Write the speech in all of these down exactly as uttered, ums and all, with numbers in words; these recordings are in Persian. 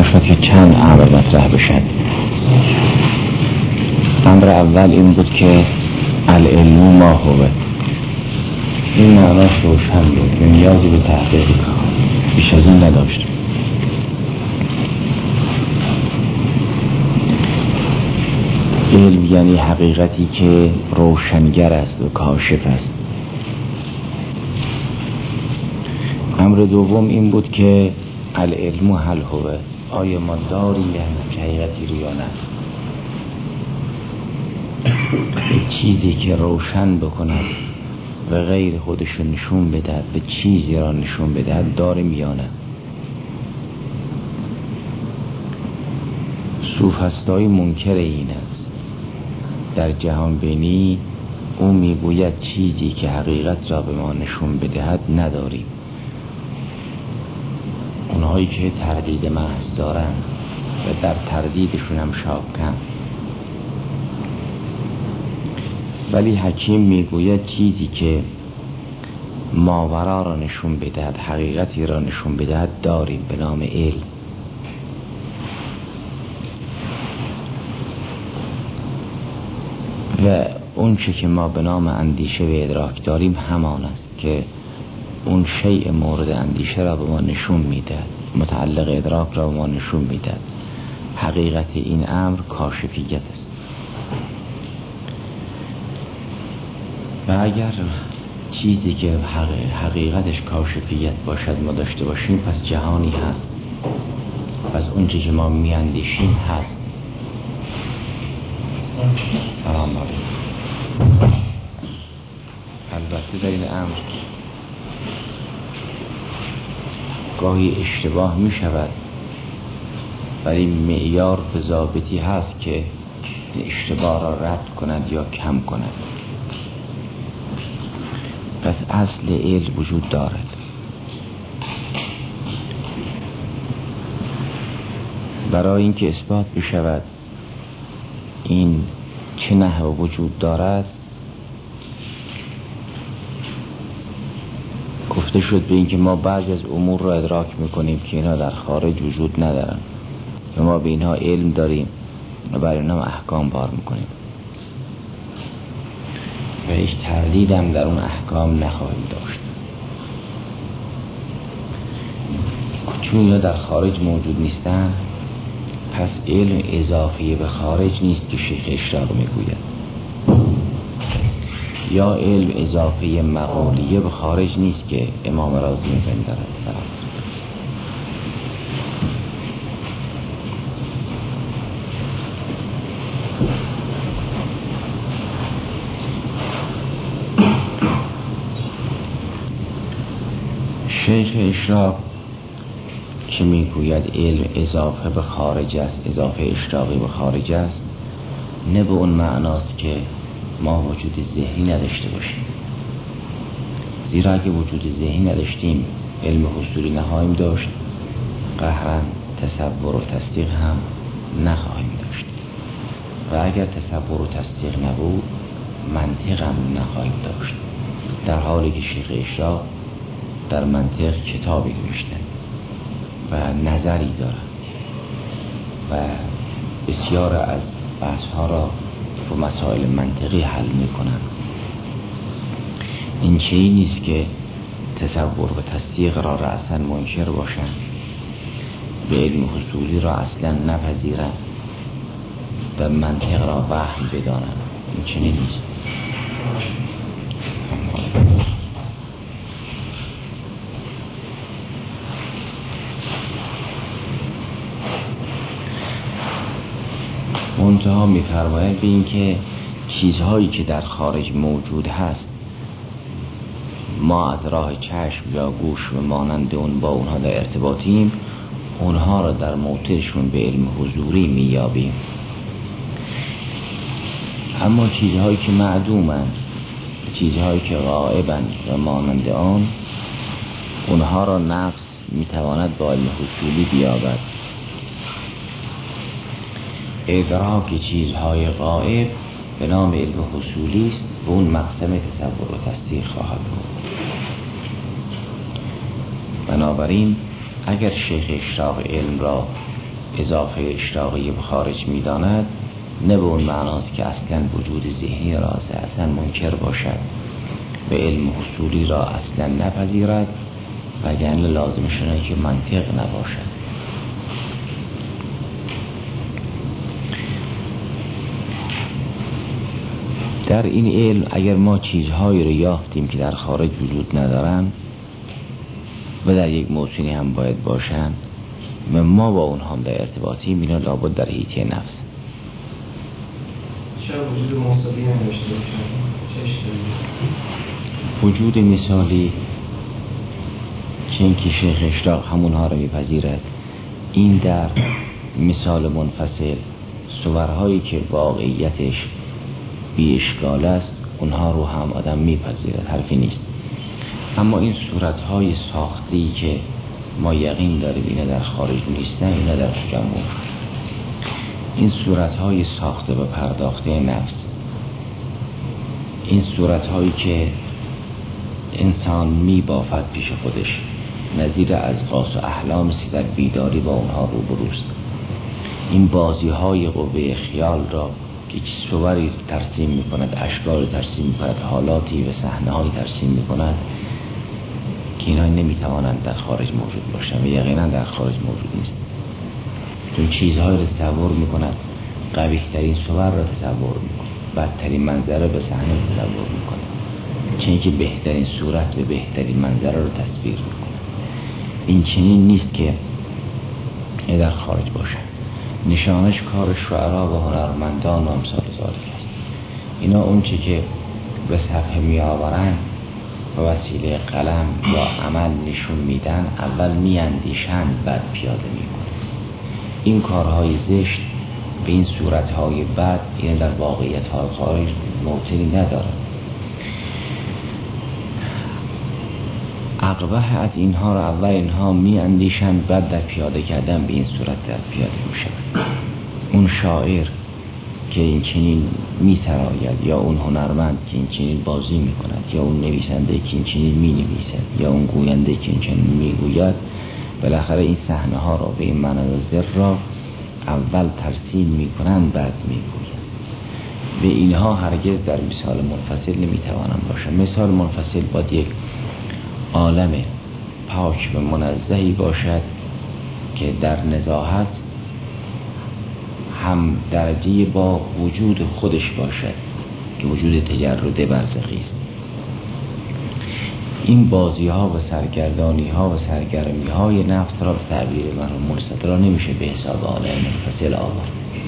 شد که چند امر مطرح بشد. امر اول این بود که العلم ما هو، این معناش روشن بود، نیازی به تحقیق بیش از این نداشت. علم یعنی حقیقتی که روشنگر است و کاشف است. امر دوم این بود که العلم هل هو، آیا ما داریم یه حقیقتی رو یا نه، چیزی که روشن بکند و غیر خودش نشون بدهد و چیزی را نشون بدهد داریم یا نه. سوفسطایی منکر این است. در جهان بینی او میگوید چیزی که حقیقت را به ما نشون بدهد نداریم. اونهایی که تردید محض دارن و در تردیدشون هم شاکن، ولی حکیم میگوید چیزی که ماورا را نشون بدهد، حقیقتی را نشون بدهد داریم به نام علم. و اون چه که ما به نام اندیشه و ادراک داریم همان است که اون شیء مورد اندیشه را به ما نشون میده، متعلق ادراک را به ما نشون میده. حقیقت این امر کاشفیت است. و اگر چیزی که حقیقتش کاشفیت باشد ما داشته باشیم، پس جهانی هست، پس اون چه که ما میاندیشیم هست. سلام علیکم. البته در این امر گاهی اشتباه می شود، ولی معیار به ضابطی هست که این اشتباه را رد کند یا کم کند. پس اصل علم وجود دارد. برای اینکه اثبات بشود این چه نحو وجود دارد، گفته شد به اینکه ما بعضی از امور را ادراک میکنیم که اینها در خارج وجود ندارن و ما به اینها علم داریم و برای اینها احکام بار میکنیم و هیچ تردید هم در اون احکام نخواهیم داشت. چون اینها در خارج موجود نیستن، پس علم اضافی به خارج نیست که شیخ اشراق میگوید، یا علم اضافه مقالیه به خارج نیست که امام رازی می‌پندارد. شیخ اشراق که میگوید علم اضافه به خارج است، اضافه اشراقی به خارج است، نه به اون معناست که ما وجود ذهنی نداشته باشیم. زیرا اگه وجود ذهنی نداشتیم علم حصولی نخواهیم داشت، قهرا تصور و تصدیق هم نخواهیم داشت، و اگر تصور و تصدیق نبود منطق هم نخواهیم داشت. در حالی که شیخ اشراق در منطق کتابی نوشته و نظری دارد و بسیار از بحث‌ها را و مسائل منطقی حل میکنن. این چیزی نیست که تصور و تصدیق را رأساً منکر باشن، به علم حصولی را اصلا نپذیرن و منطق را وهم بدانن. این چنین نیست. منتها می‌فرماید به این که چیزهایی که در خارج موجود هست ما از راه چشم یا گوش و مانند اون با اونها در ارتباطیم، اونها را در موطنشون به علم حضوری میابیم. اما چیزهایی که معدومند، چیزهایی که غائبند و مانند آن، اونها را نفس میتواند با علم حصولی بیابد. ادراک چیزهای غائب به نام علم حصولی است و اون مقسم تصور و تصدیق خواهد بود. بنابراین اگر شیخ اشراق علم را اضافه اشتاقی به خارج میداند، نه به اون معناست که اصلا وجود ذهنی را اصلا منکر باشد و علم حصولی را اصلا نپذیرد، وگرنه لازم شده که منطق نباشد. در این علم اگر ما چیزهایی رو یافتیم که در خارج وجود ندارن و در یک موسونی هم باید باشن و ما با اونها هم در ارتباطیم، اینا لابد در حیطه نفس. چرا وجود مثالی نداشته باشن؟ وجود مثالی چون که شیخ اشراق همونها رو میپذیرد، این در مثال منفصل صورهایی که واقعیتش بی اشکال است اونها رو هم آدم میپذیرد، حرفی نیست. اما این صورتهای ساختی که ما یقین داریم اینا در خارج نیستن، اینا در تجمع. این صورتهای ساخته و پرداخته نفس، این صورتهایی که انسان میبافد پیش خودش، نظیر از قاس و احلام سی در بیداری با اونها روبروست. این بازی های قوه خیال را که صوری ترسیم میکند، اشکال ترسیم میکند، حالاتی و صحنه های ترسیم میکند که اینها نمیتوانند در خارج موجود باشند و یقینا در خارج موجود نیست. چون چیزهای را تصور میکند، قبیح ترین صور را تصور میکند، بدترین منظره به صحنه تصور میکند، چون که بهترین صورت و بهترین منظره را تصویر میکند. این چنین نیست که در خارج باشد. نشانش کار شعرا و هنرمندان و امثال ذالک است. اینا اون چی که به صفحه می آورن و وسیله قلم یا عمل نشون میدن، اول می اندیشن بعد پیاده می کنن. این کارهای زشت به این صورتهای بد این در واقعیت های خارج موطنی ندارن. اقبح از اینها را اول اینها می اندیشن بعد در پیاده کردن به این صورت در پیاده می شود. اون شاعر که این چنین می سراید، یا اون هنرمند که این چنین بازی می کند، یا اون نویسنده که این چنین می نویسد، یا اون گوینده که این چنین می گوید، بالاخره این صحنه ها را به این مناظر را اول ترسیم می کنند بعد می گوید. به اینها هرگز در مثال منفصل نمی توانند باشند. مثال منفصل باید یک عالم پاک و منزهی باشد که در نزاهت هم درجه با وجود خودش باشد که وجود تجرد برزخی است. این بازی ها و سرگردانی ها و سرگرمی های نفس را به تعبیر مرحوم مرصد را نمیشه به حساب عالم منفصل آورد.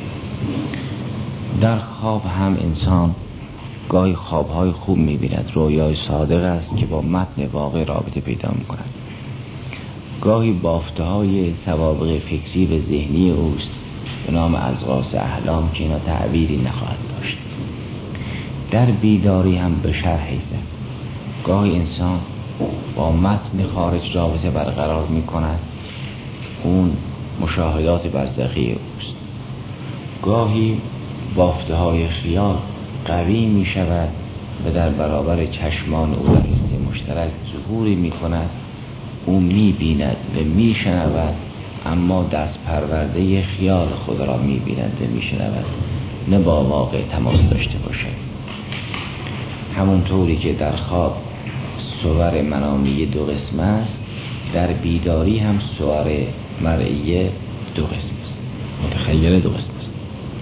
در خواب هم انسان گاهی خوابهای خوب می‌بیند، رویای صادق است که با متن واقع رابطه پیدا می‌کند. گاهی بافته‌های سوابق فکری و ذهنی اوست به نام اضغاث احلام که اینا تعبیری نخواهد داشت. در بیداری هم به شرح است. گاهی انسان با متن خارج رابطه برقرار می‌کند، اون مشاهدات برزخی اوست. گاهی بافته‌های خیال قوی می شود و در برابر چشمان او در حس مشترک ظهوری می کند. او می بیند و می شنود، اما دست پرورده خیال خود را می بیند و می شنود، نه با واقع تماس داشته باشد. همونطوری که در خواب صور منامی دو قسم است، در بیداری هم صور مرئی دو قسم است، متخیل دو قسم است.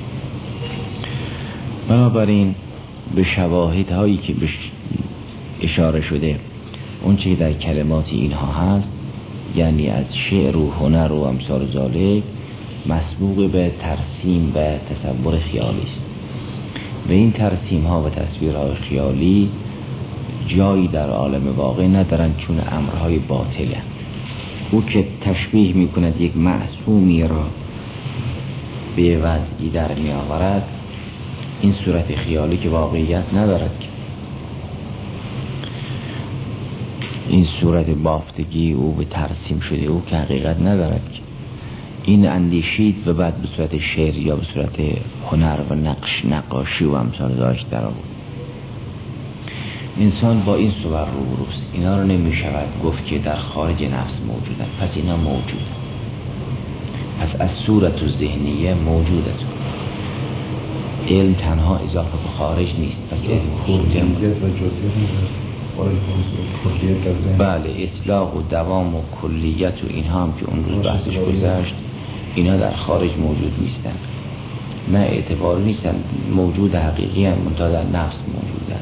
بنابراین به شواهد هایی که بهش اشاره شده، اون چی در کلمات اینها هست، یعنی از شعر و هنر و امثال ذالک، مسبوق به ترسیم و تصور خیالی است و این ترسیم ها و تصویرهای خیالی جایی در عالم واقع ندارن، چون امرهای باطله. او که تشبیه می کند یک معصومی را به وضعی در می آورد، این صورت خیالی که واقعیت ندارد، این صورت بافتگی او به ترسیم شده او که حقیقت ندارد. این اندیشید و بعد به صورت شعر یا به صورت هنر و نقش نقاشی و امثال ذالک در آورد. انسان با این صور روبروست. اینا رو نمی شود گفت که در خارج نفس موجودن، پس اینا موجودن. پس از صورت و ذهنیه موجود است. علم تنها اضافه به خارج نیست. پس کلیت و جزئیات خارج کلیت. بله، اطلاق و دوام و کلیت و اینها هم که اون روز بحثش گذشت، اینا در خارج موجود نیستن، نه اعتباری نیستن، موجود حقیقی هم منتها در نفس موجودن.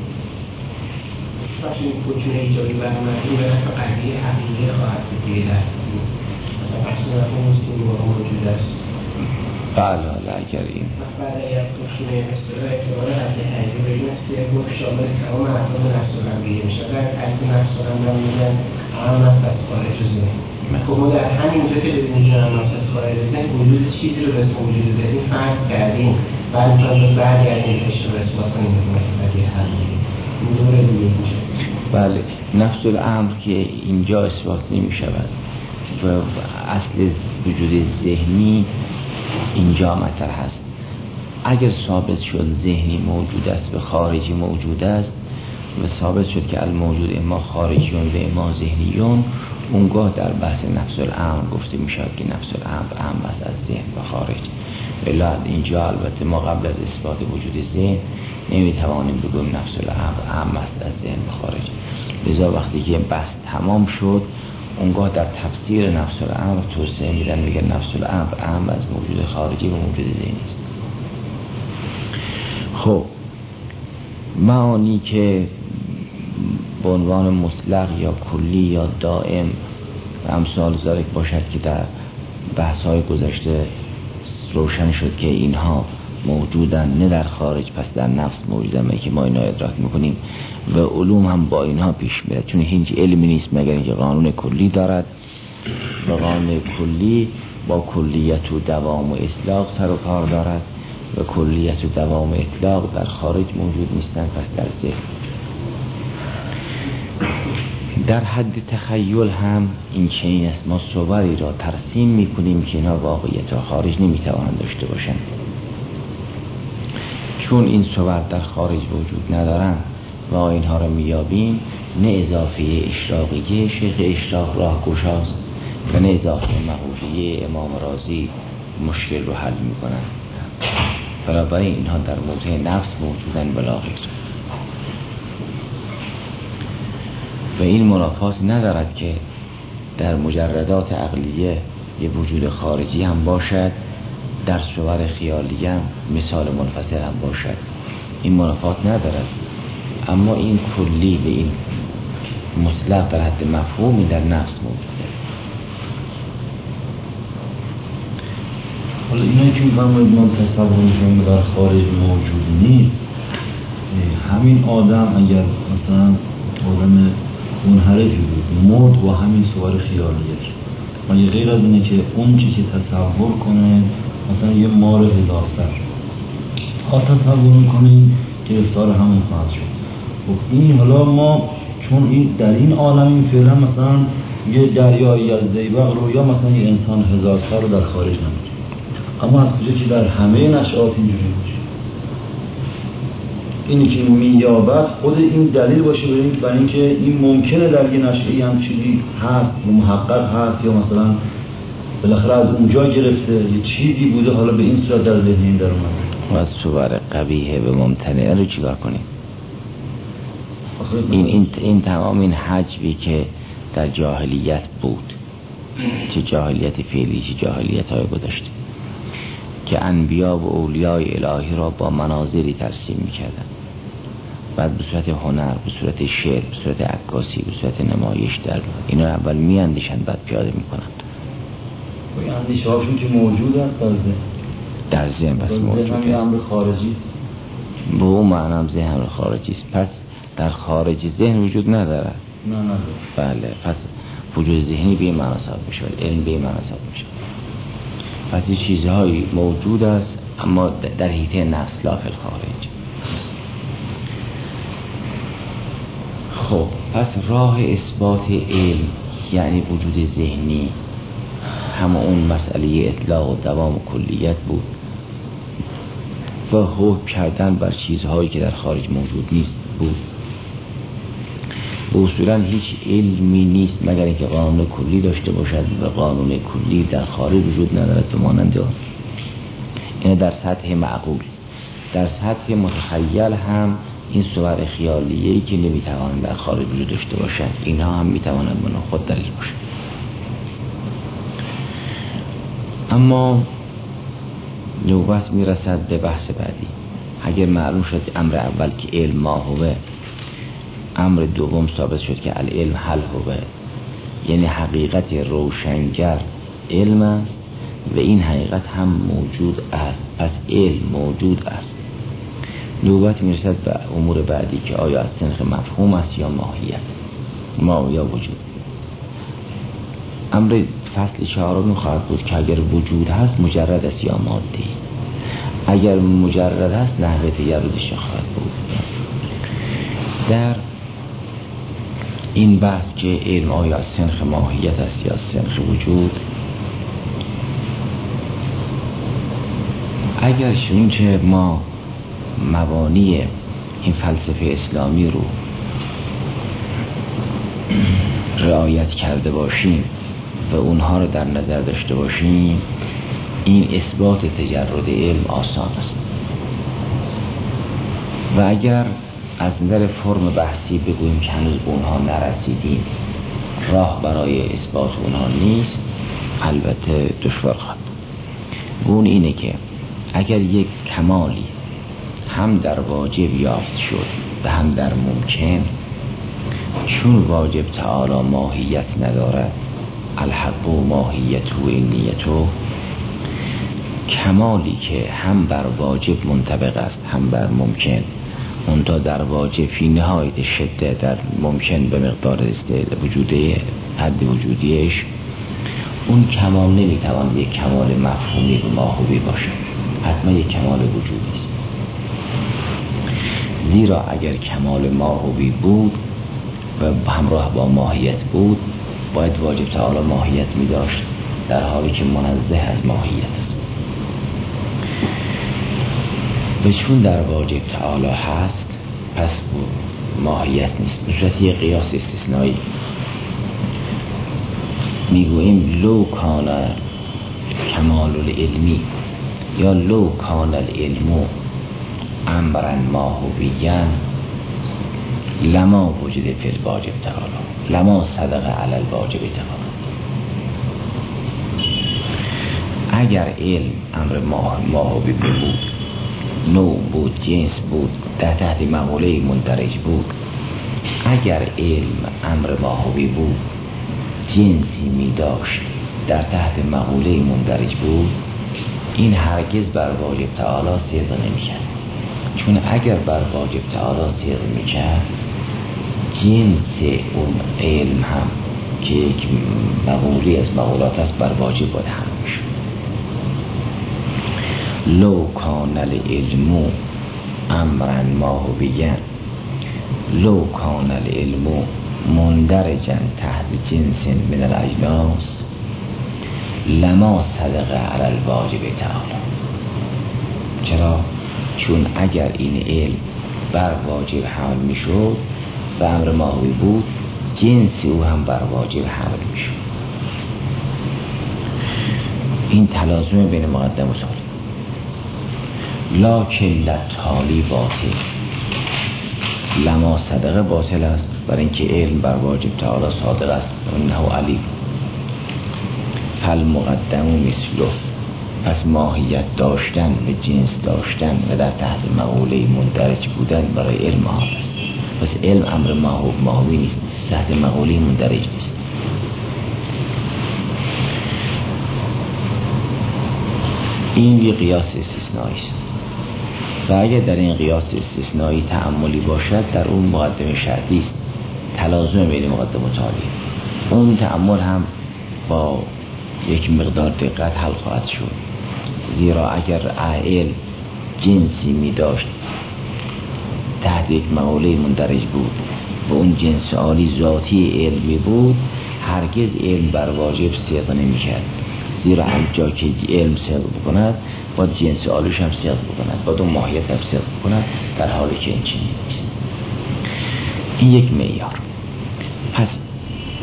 باشه این حکم ایجابی برآمدی به نفع قضیه حقیقی خواهد بود دیگه، در مثلا بحث مفهوم استیمار موجود است. بله حالا اگر این بعد اگر حکم اصطلاح اعتبار حد حقیقی بگیم است که حکم شامل تمام احکام نفس الامریه میشه. در تعریف نفس الامر میگن عام است از خارج ذهن. خب ما در همینجا که به وجود عام است از خارج ذهن وجود چیزی رو به اسم وجود ذهنی فرض کردیم، بعد میتونیم برگردیم بهش رو اثبات کنیم به قضیه حقیقی. این دوره دیگه میشه. بله، نفس الامر که اینجا اثبات نمی شود و اصل وجود ذهنی اینجا مطرح هست. اگر ثابت شد ذهنی موجود است و خارجی موجود است و ثابت شد که الموجود اما خارجیون و اما ذهنیون، اونگاه در بحث نفس الامر گفته می شود که نفس الامر اهم است از ذهن و خارج. ولی اینجا البته ما قبل از اثبات وجود ذهن نمی توانیم بگویم نفس الامر اهم است از ذهن و خارج. لذا وقتی که بحث تمام شد، اونگاه در تفسیر نفس الامر توسعه میدن، میگن نفس الامر اهم از موجود خارجی و موجود ذهنی است. خب معانی که به عنوان مطلق یا کلی یا دائم و امثال ذالک باشد که در بحث‌های گذشته روشن شد که اینها موجودن، نه در خارج پس در نفس موجودن که ما اینا ادراک میکنیم و علوم هم با اینها پیش میره، چون هیچ علمی نیست مگر اینکه قانون کلی دارد و قانون کلی با کلیت و دوام و اطلاق سر و کار دارد و کلیت و دوام و اطلاق در خارج موجود نیستن، پس در ذهن. در حد تخیل هم این چنین است، ما صوری را ترسیم میکنیم که اینا واقعیت و خارج نمیتوانند داشته باشند. چون این صور در خارج وجود ندارند و اینها را میابیم، نه اضافه اشراقیه شیخ اشراق راه گشاست و نه اضافه مغوریه امام رازی مشکل رو حل میکنند. بنابراین اینها در موضع نفس موجودن بلا غیر و این منافات ندارد که در مجردات عقلیه یه وجود خارجی هم باشد، در صور خیالی هم مثال منفصل هم باشد، این منافات ندارد. اما این کلی به این مطلق در حد مفهومی در نفس موجوده. حالا اینایی که میفرمایید ما تصورشون در خارج موجود نیست، همین آدم اگر مثلا آدم منحرفی بود مرد با همین صور خیالیش، مگه غیر از اینه که اون چی که تصور کنه مثلا یه مار هزار سر ها تصور میکنیم گرفتار همون خواهد شد. خب این حالا ما چون این در این عالم فعلا مثلا یه دریایی از زیبق رو یا مثلا یه انسان هزار سر رو در خارج نمیشه، اما از کجا که در همه نشعات اینجوری باشه، اینی که میابد خود این دلیل باشه برای اینکه این ممکنه در یه نشعی هم چیزی هست محقق هست یا مثلا بالاخره از اونجا گرفته یه چیزی بوده حالا به این صورت در ذهن این در اومده. و از صور قبیحه به ممتنعه رو چیکار کنیم؟ این, این, این تمام این حجبی که در جاهلیت بود، چه جاهلیت فعلی چه جاهلیت های گذشته، که انبیا و اولیای الهی را با مناظری ترسیم میکردن، بعد به صورت هنر، به صورت شعر، به صورت عکاسی، به صورت نمایش در اینا اول میاندیشن بعد پیاده میکنن. و این اندیشه هاشون که موجود است در ذهن، در ذهن بس موجود است، ذهن امر خارجی به اون معنی هم ذهن امر خارجی است. پس در خارج ذهن وجود نداره. نه نداره. بله، پس وجود ذهنی به این معنی ثابت میشه، علم به این معنی ثابت میشه. پس این چیزهایی موجود است اما در حیطه نفس لا فی الخارج. خب پس راه اثبات علم یعنی وجود ذهنی همه اون مسئله اطلاق و دوام و کلیت بود و حکم کردن بر چیزهایی که در خارج موجود نیست بود. به اصولا هیچ علمی نیست مگر اینکه قانون کلی داشته باشد و قانون کلی در خارج وجود ندارد به مانند آن. این در سطح معقول. در سطح متخیل هم این صور خیالیه‌ای که نمیتوانند در خارج وجود داشته باشند اینها هم میتوانند به خود دلیل باشند. اما نوبت میرسد به بحث بعدی. اگر معلوم شد امر اول که علم ما هوه، امر دوم ثابت شد که العلم حل هوه، یعنی حقیقت روشنگر علم است و این حقیقت هم موجود است، پس علم موجود است. نوبت میرسد به امور بعدی که آیا از سنخ مفهوم است یا ماهیت، ما یا وجود. امر فصل چهارم خواهد بود که اگر وجود هست مجرد است یا ماده. اگر مجرد است نحوه تجردش خواهد بود. در این بحث که علم آیا از سنخ ماهیت است یا سنخ وجود، اگر چنانچه ما مبانی این فلسفه اسلامی رو رعایت کرده باشیم و اونها رو در نظر داشته باشیم، این اثبات تجرد علم آسان است. و اگر از نظر فرم بحثی بگوییم که هنوز به اونها نرسیدیم، راه برای اثبات اونها نیست، البته دشوار خواهد. اون اینه که اگر یک کمالی هم در واجب یافت شد و هم در ممکن، چون واجب تعالی ماهیت ندارد، الحق و ماهیت و علمیت، کمالی که هم بر واجب منطبق است هم بر ممکن، منتها در واجب فی نهایت شده، در ممکن به مقدار وجوده حد وجودیش، اون کمال نمیتواند یک کمال مفهومی و ماهوی باشد، حتما یک کمال وجودی است. زیرا اگر کمال ماهوی بود و همراه با ماهیت بود، باید واجب تعالی ماهیت می داشت، در حالی که منزه از ماهیت است. و چون در واجب تعالی هست، پس ماهیت نیست. به صورت یک قیاس استثنایی میگوییم لو کان کمال العلمی یا لو کان العلم امرا ماهویا لما وجد فی الواجب تعالی لما صدق علی الواجب تعالی. اگر علم امر ماهوی بود، نوع بود، جنس بود، در تحت مقوله مندرج بود، اگر علم امر ماهوی بود، جنسی می داشت، در تحت مقوله مندرج بود، این هرگز بر واجب تعالی صدق نمی کرد. چون اگر بر واجب تعالی صدق می کرد، جنس اون علم هم که یک مقوله از مقولات است بر واجب باید هم می شد. لو کان العلم امرا ماهویا لو کان العلم مندرجا تحت جنس من الاجناس لما صدق علی الواجب تعالی. چرا؟ چون اگر این علم بر واجب حمل می شد و امر ماهوی بود، جنس او هم بر واجب حمل می شد. این تلازم بین مقدم و تالی. لکن لتالی باطل، لما صدقه باطل است، برای اینکه علم بر واجب تعالی صادق است. انه علی فل مقدم و مثله، پس ماهیت داشتن و جنس داشتن و در تحت مقوله مندرج بودن برای علم ها است. پس علم امر ماهوی نیست، تحت مقوله مندرج نیست. این یک قیاس استثنایی است و اگر در این قیاس استثنایی تأملی باشد، در اون مقدمه شرطی است، تلازم بین مقدم و تالی. اون تأمل هم با یک مقدار دقت حل خواهد شد. زیرا اگر علم جنسی می داشت، تحت یک مقوله مندرج بود و اون جنس عالی ذاتی علمی بود، هرگز علم بر واجب صدق نمی کرد. زیرا هر جا که علم صدق بکند، باید جنس عالیش هم صدق بکند، باید اون ماهیت هم صدق بکند، در حالی که این چنین نیست. این یک معیار.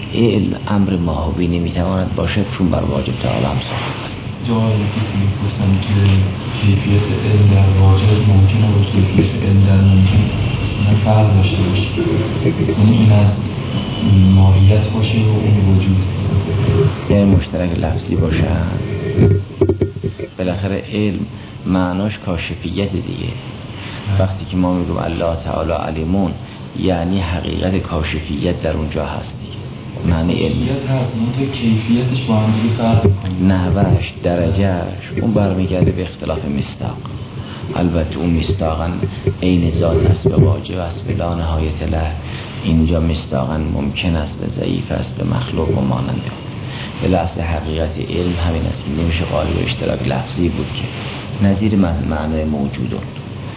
علم امر ماهوی نمیتواند باشد چون بر واجب تعالی هم صادق است. جایی کسی میپرسن که کیفیت علم در واجب ممکنه و کیفیت علم در ممکن نه فرق داشته باشه، یعنی این از ماهیت باشه و اون وجود یعنی مشترک لفظی باشن. بالاخره علم معناش کاشفیت دیگه. وقتی که ما میگیم الله تعالی علیمون یعنی حقیقت کاشفیت در اونجا هست دیگه. معنی علمی هست، منطقه کیفیتش با هم دیگه فرق میکنه، نحوهش، درجهش، اون برمیگرده به اختلاف مصداق. البته اون مصداقا عین ذات است و واجب است به لا نهایت له. اینجا مصداقا ممکن است و ضعیف است به مخلوق و ماننده. به لحظه حقیقت علم همین است که نمیشه قالب اشتراک لفظی بود که نظیر معنی موجود است.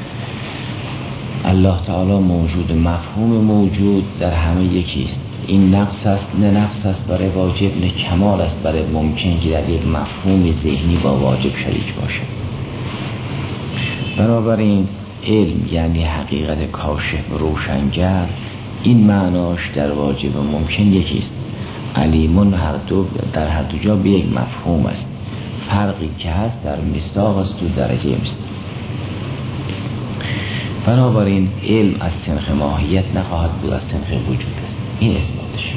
الله تعالی موجود، مفهوم موجود در همه یکیست. این نقص است نه نقص است برای واجب، نه کمال است برای ممکن که در یک مفهوم ذهنی با واجب شریک باشه. بنابراین علم یعنی حقیقت کاشف روشنگر، این معناش در واجب و ممکن یکیست. علیمون هر دو در هر دو جا به یک مفهوم است. فرقی که هست در مصداق است و درجه مصداق. بنابراین علم از سنخ ماهیت نخواهد بود، از سنخ وجود است. این اثباتش.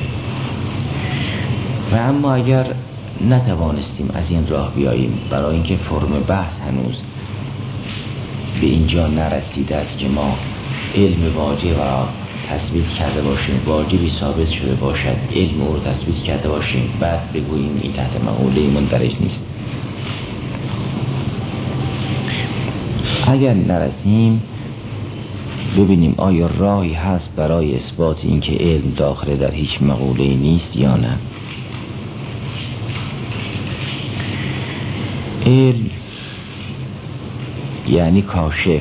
و اما اگر نتوانستیم از این راه بیاییم، برای اینکه فرم بحث هنوز به اینجا نرسیده است که ما علم واجب را تثبیت کرده باشیم، واجبی ثابت شده باشد، علم رو تثبیت کرده باشیم، بعد بگوییم این تحت مقوله مندرج نیست. اگر نرسیم ببینیم آیا راهی هست برای اثبات اینکه علم داخل در هیچ مقوله نیست یا نه. علم یعنی کاشف.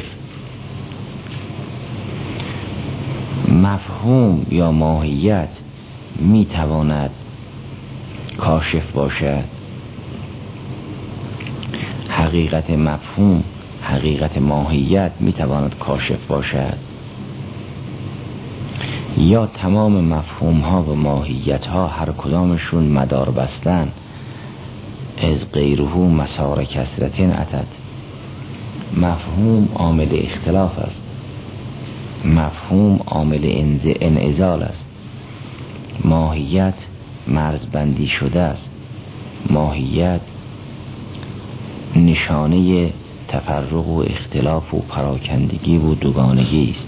مفهوم یا ماهیت می تواند کاشف باشد. حقیقت مفهوم، حقیقت ماهیت می تواند کاشف باشد، یا تمام مفهوم ها و ماهیت ها هر کدامشون مدار بستن از غیره مسار کسرتین اتد. مفهوم عامل اختلاف است، مفهوم عامل انعزال است، ماهیت مرزبندی شده است، ماهیت نشانه تفرق و اختلاف و پراکندگی و دوگانگی است.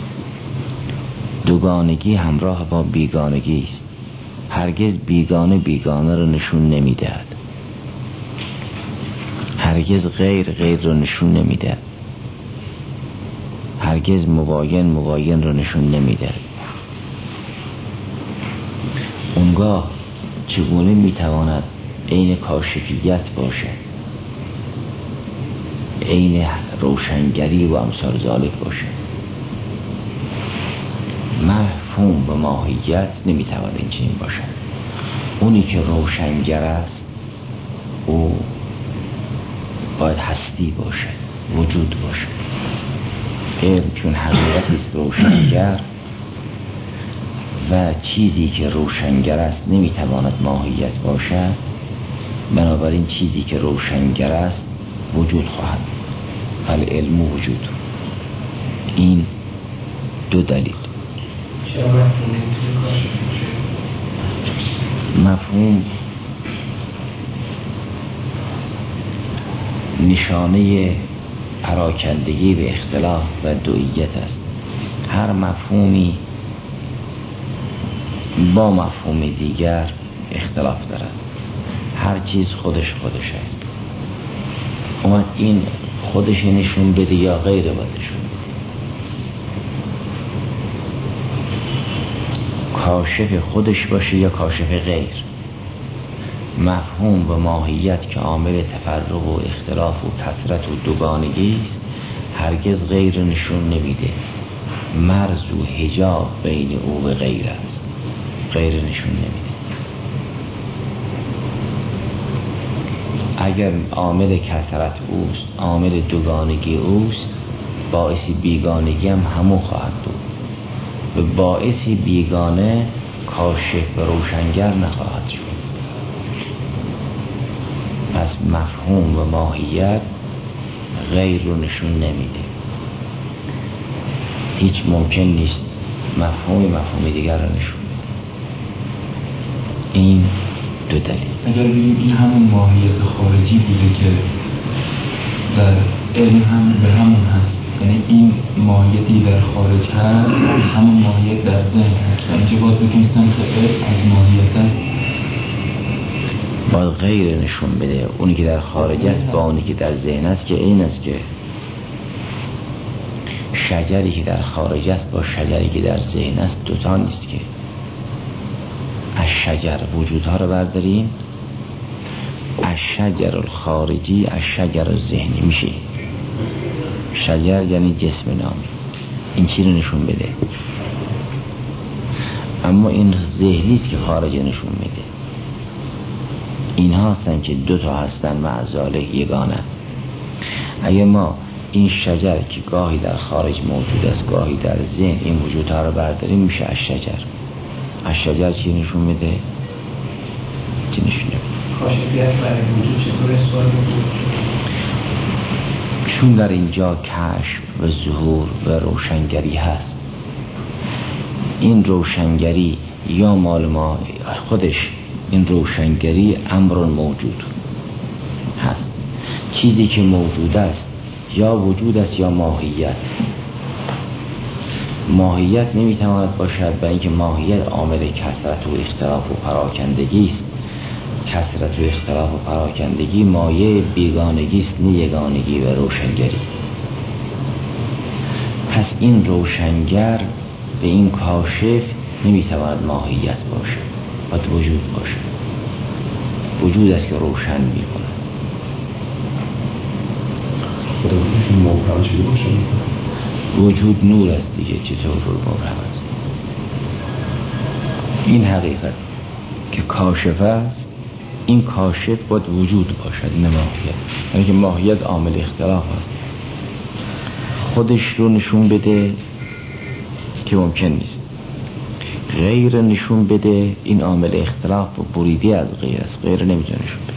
دوگانگی همراه با بیگانگی است. هرگز بیگانه بیگانه رو نشون نمیدهد، هرگز غیر غیر رو نشون نمیدهد، هرگز مباین مباین رو نشون نمیدهد. اونگاه چگونه میتواند عین کاشفیت باشه، عین روشنگری و امثال ذالک باشه؟ مفهوم و ماهیت نمیتواند این چنین باشه. اونی که روشنگر است او باید هستی باشه، وجود باشه. علم چون حقیقتی است روشنگر و چیزی که روشنگر است نمیتواند ماهیت باشد، بنابراین چیزی که روشنگر است وجود خواهد. فالعلم وجود. این دو دلیل. چرا مفهوم نمیتونه کاشف باشه؟ مفهوم نشانه پراکندگی به اختلاف و دوئیت است. هر مفهومی با مفهوم دیگر اختلاف دارد. هر چیز خودش خودش است. اومد این خودش نشون بده یا غیر بادشون، کاشف خودش باشه یا کاشف غیر. مفهوم و ماهیت که عامل تفرق و اختلاف و کثرت و دوگانگی است هرگز غیر نشون نمیده. مرز و حجاب بین او و غیر است، غیر نشون نمیده. اگر عامل کثرت اوست، عامل دوگانگی اوست، باعث بیگانگی هم همون خواهد بود. به باعث بیگانه کاشف و روشنگر نخواهد شد. پس مفهوم و ماهیت غیر رو نشون نمیده. هیچ ممکن نیست مفهومی مفهومی دیگر رو نشون بده. این دو دلیل. اگر بگیم این همون ماهیت خارجی بوده که در علم هم به همون هست، یعنی این ماهیتی در خارج هست همون ماهیت در ذهن هست، و اینجا باید بکنستم که از ماهیت هست باید غیر نشون بده. اونی که در خارج است با اونی که در ذهن است که این است که شجری که در خارج است با شجری که در ذهن است دوتا نیست که. از شجر وجودها رو برداریم، از شجر الخارجی از شجر الذهنی میشه. شجر یعنی جسم نامی، این چی رو نشون بده. اما این ذهنی است که خارج نشون میده. این هستن که دو تا هستن معزاله یگانه. اگه ما این شجر که گاهی در خارج موجود است گاهی در ذهن، این وجودها رو برداریم میشه از شجر. از شجر چی نشون میده؟ چی نشون میده؟ کاشفیت برای وجود چطور اثبات وجود؟ چون در اینجا کشف و ظهور و روشنگری هست. این روشنگری یا مال ما خودش، این روشنگری امر موجود هست. چیزی که موجود است یا وجود است یا ماهیت. ماهیت نمیتواند باشد، برای اینکه ماهیت عامل کثرت و اختلاف و پراکندگی است. کثرت و اختلاف و پراکندگی مایه بیگانگی است، نه یگانگی و روشنگری. پس این روشنگر به این کاشف نمیتواند ماهیت باشد، باید وجود باشد. وجود است که روشن میکنه. خدا وجود مبهم شده باشه. وجود نور است دیگه، چطور مبهم است؟ این حقیقت که کاشف است، این کاشف باید وجود باشد، نه ماهیت. یعنی که ماهیت عامل اختلاف است، خودش رو نشون بده که ممکن نیست. غیر نشون بده، این عامل اختلاف و بریده از غیر است. غیر نمیتونه نشون بده.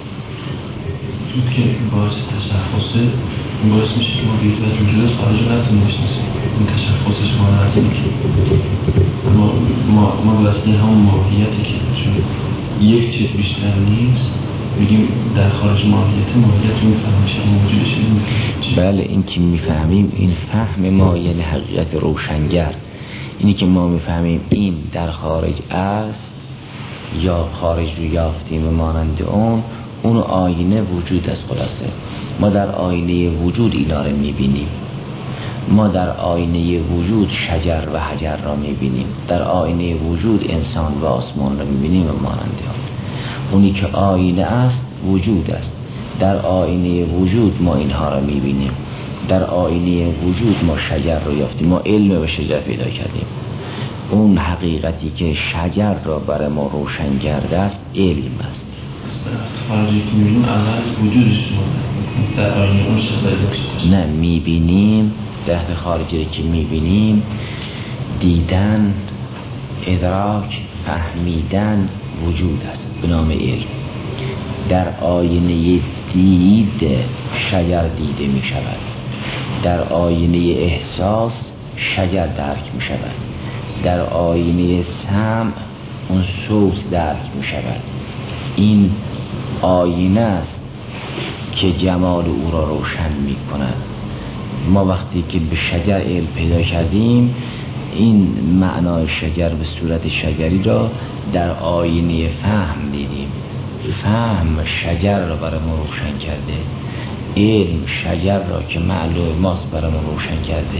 وجود که باعث تشخصه، باعث میشه که ما بیرد وجود از خارج نتون نشناسیم. این تشخصش ما نرسیم که ما, ما, ما بسته همون ماهیتی که چون یک چیز بیشتر نیست بگیم در خارج ماهیت ماهیت رو میفهمش اما وجودش نمیفهمش. بله، این که میفهمیم این فهم ما یعنی حقیقت روشنگر. اینی که ما میفهمیم این در خارج است یا خارج رو یافتیم مانند اون، اون آینه وجود است. خلاصه ما در آینه وجود اینا رو میبینیم. ما در آینه وجود شجر و حجر را میبینیم. در آینه وجود انسان و آسمان را میبینیم و مانند اون. اونی که آینه است وجود است. در آینه وجود ما اینها را میبینیم. در آینه وجود ما شجر رو یافتیم. ما علم به شجر پیدا کردیم. اون حقیقتی که شجر را برای ما روشن کرده است علم است. خارجی که میبینیم اول وجودش ما در آینه اون شجر نه میبینیم. در خارجی که میبینیم دیدن، ادراک، فهمیدن وجود است به نام علم. در آینه دید شجر دیده می شود. در آینه احساس شجر درک می شود. در آینه سمع اون صوت درک می شود. این آینه است که جمال او را روشن می کند. ما وقتی که به شجر علم پیدا کردیم این معنای شجر به صورت شجری را در آینه فهم دیدیم. فهم شجر را برای ما روشن کرده. علم شجر را که معلوم ماست برای ما روشن کرده.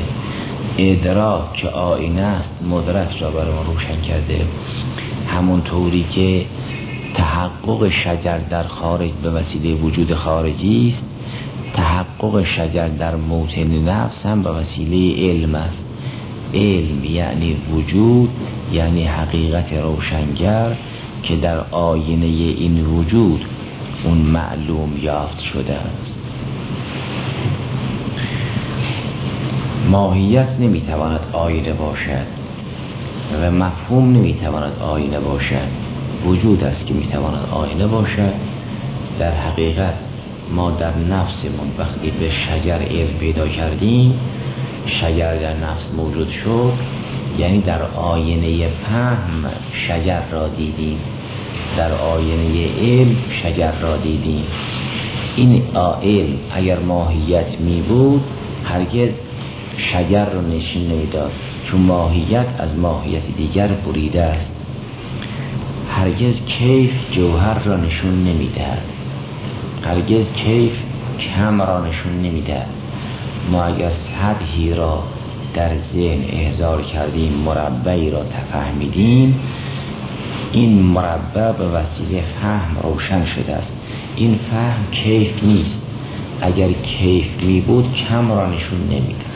ادراک که آینه است مدرک را برای ما روشن کرده. همون طوری که تحقق شجر در خارج به وسیله وجود خارجی است، تحقق شجر در موطن نفس هم به وسیله علم است. علم یعنی وجود، یعنی حقیقت روشنگر که در آینه این وجود اون معلوم یافت شده است. ماهیت نمیتواند آینه باشد. و مفهوم نمیتواند آینه باشد، وجود است که میتواند آینه باشد. در حقیقت ما در نفسمون وقتی به شجر علم پیدا کردیم، شجر در نفس موجود شد، یعنی در آینه فهم شجر را دیدیم، در آینه علم شجر را دیدیم. این علم اگر ماهیت می بود هرگز شجر را نشون نمیداد، چون ماهیت از ماهیت دیگر بریده است. هرگز کیف جوهر را نشون نمیدهد، هرگز کیف کم را نشون نمیدهد. ما اگر سطحی را در ذهن احضار کردیم، مربعی را تفهمیدیم، این مربع به وسیله فهم روشن شده است. این فهم کیف نیست. اگر کیف می بود کم را نشون نمیداد،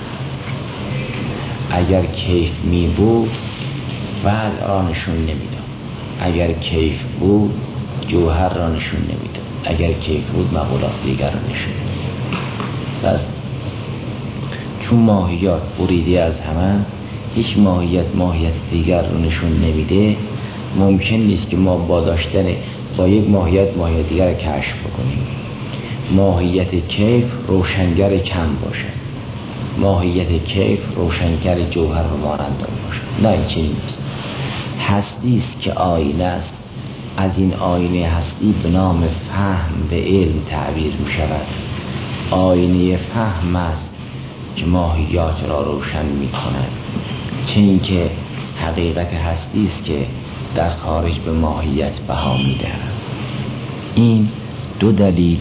اگر کیف می بود وضع را نشون نمیداد، اگر کیف بود جوهر را نشون نمیداد، اگر کیف بود مقولات دیگر را نشون نمیداد. بس چون ماهیات بریده از همه، هیچ ماهیت ماهیت دیگر رو نشون نمیده، ممکن نیست که ما با داشتن با یک ماهیت ماهیت دیگر رو کشف بکنیم. ماهیت کیف روشنگر کم باشد، ماهیت کیف روشنگر جوهر و مانند باشد. نه، این چنین نیست. هستی است که آینه است، از این آینه هستی به نام فهم به علم تعبیر می شود. آینه فهم است که ماهیات را روشن می کند، چنین که حقیقت هستی است که در خارج به ماهیت بها می دهد. این دو دلیل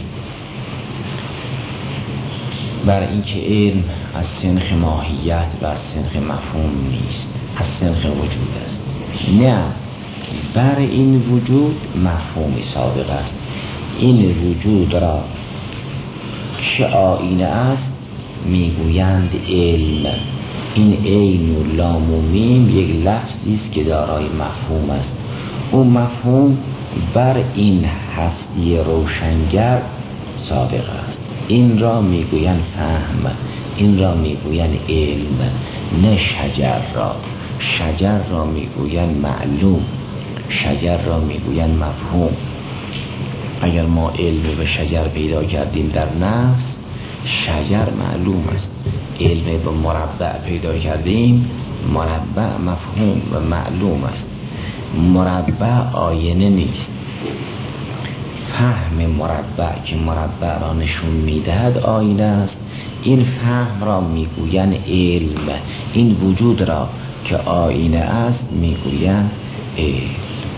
بر اینکه علم از سنخ ماهیت و از سنخ مفهوم نیست، از سنخ وجود است. نه، بر این وجود مفهومی صادق است. این وجود را که آینه است میگویند علم. این عین و لام و میم یک لفظی است که دارای مفهوم است. اون مفهوم بر این هستی روشنگر صادق است. این را میگویند فهم، این را میگویند علم، نه شجر را. شجر را میگویند معلوم، شجر را میگویند مفهوم. اگر ما علم به شجر پیدا کردیم در نفس، شجر معلوم است. علم به مربع پیدا کردیم، مربع مفهوم و معلوم است. مربع آینه نیست. فهم مربع که مربع را نشون میدهد آینه است. این فهم را میگویند علم. این وجود را که آینه است میگویند علم.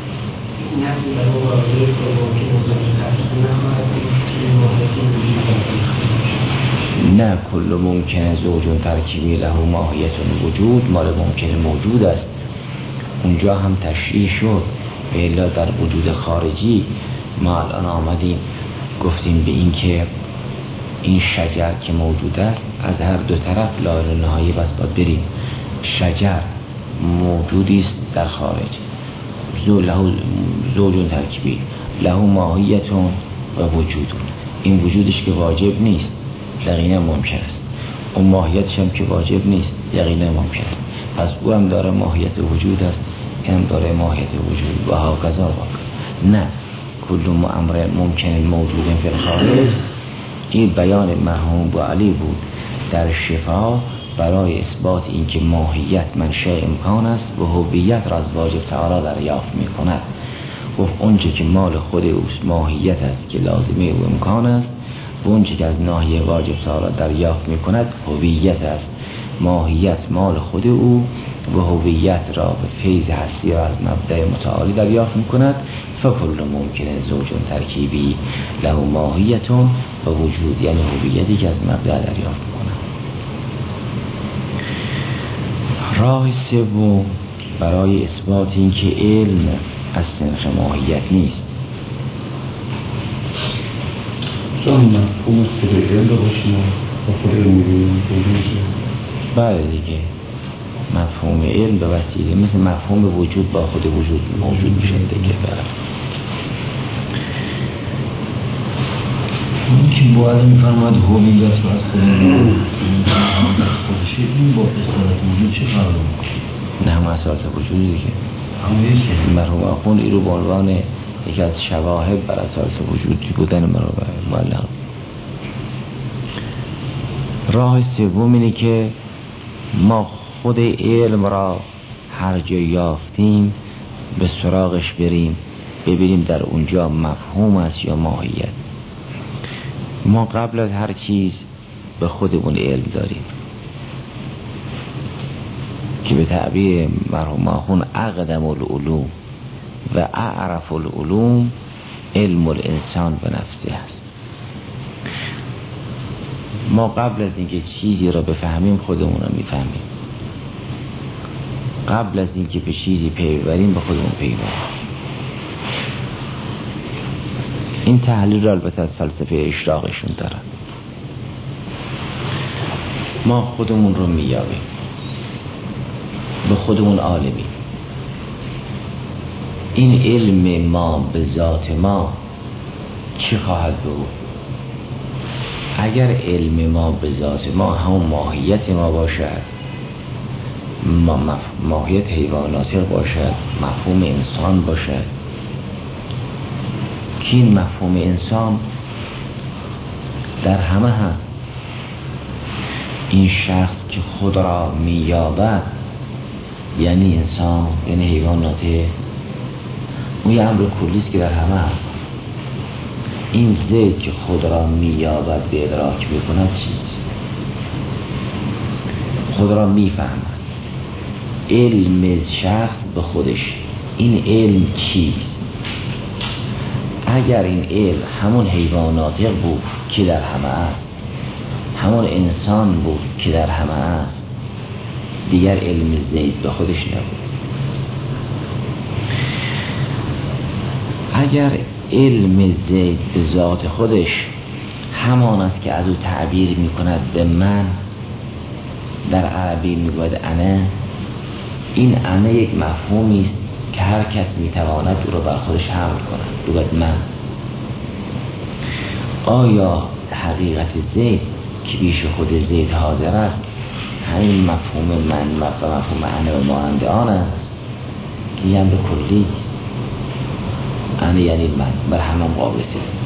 نه کل ممکن زوج ترکیبی له ماهیت وجود، مال ممکن موجود است. اونجا هم تشریح شد. الا در وجود خارجی ما الان آمدیم گفتیم به این که این شجر که موجود است از هر دو طرف لا نهایی بس باید بریم. شجر موجودی است در خارج، زوج ترکیبی له ماهیت و وجود. این وجودش که واجب نیست، یقینا ممکن است. اون ماهیتش هم که واجب نیست، یقینا ممکن است. پس او هم داره ماهیت وجود است، این هم داره ماهیت وجود و ها کذا و کذا. نه کل امر ممکن موجود فی الخارج. این بیان مرحوم با علی بود در شفا برای اثبات اینکه ماهیت منشأ امکان است و هویت را از واجب تعالی دریافت می کند. گفت اونچه که مال خود اوست ماهیت است که لازمه او امکان است، و اونچه که از ناحیه واجب تعالی دریافت می کند هویت است. ماهیت مال خود او و هویت را به فیض هستی را از مبدأ متعالی دریافت می کند. فکل ممکن زوج ترکیبی له ماهیت و وجود، یعنی هویتی که از مبدأ دریافت می کند. راه سوم برای اثبات این که علم از سنخ ماهیت نیست. چون مفهوم خود علم باشیم و خود علم میگویم بله دیگه، مفهوم علم به وسیله مثل مفهوم وجود با خود وجود موجود میشه دیگه. بله این که باید میفرماید هویت رو از خود خودشه، این با اصالت وجود چه فرق میکنه؟ نه هم اصالت وجودی دیگه. مرحوم آخوند این رو به عنوان یکی از شواهد بر اصالت وجودی بودن مرحوم معلق. راه سوم اینه که ما خود علم را هر جا یافتیم به سراغش بریم، ببینیم در اونجا مفهوم است یا ماهیت. ما قبل از هر چیز به خودمون علم داریم که به تعبیر مرحوم آخوند اقدم العلوم و اعرف العلوم علم الانسان به نفسه است. ما قبل از اینکه چیزی را بفهمیم خودمون را میفهمیم، قبل از اینکه به چیزی پی ببریم به خودمون پی ببریم. این تحلیل را البته از فلسفه اشراقشون دارن. ما خودمون رو میابیم، به خودمون عالمی. این علم ما به ذات ما چی خواهد بود؟ اگر علم ما به ذات ما همون ماهیت ما باشد، ما مف... ماهیت حیواناتی باشد، مفهوم انسان باشد، که این مفهوم انسان در همه هست. این شخص که خود را میابد یعنی انسان، یعنی حیواناته، اون یه امر کلیست که در همه هست. این ذهن که خود را میابد به ادراک میکند چیست؟ خود را میفهمد. علم شخص به خودش، این علم چیست؟ اگر این علم همون حیواناتی بود که در همه است، همون انسان بود که در همه است، دیگر علم زید به خودش نبود. اگر علم زید به ذات خودش همان است که از او تعبیر می کند به من، در عربی می گوید انا، این انا یک مفهومی است که هر کس می تواند او را بر خودش حمل کند، بگوید من. آیا حقیقت زید که بیش خود زید حاضر است همین مفهوم من و مفهوم انا و مانند آن است که یه امر کلی است؟ انا یعنی من، بر همه مقابل است.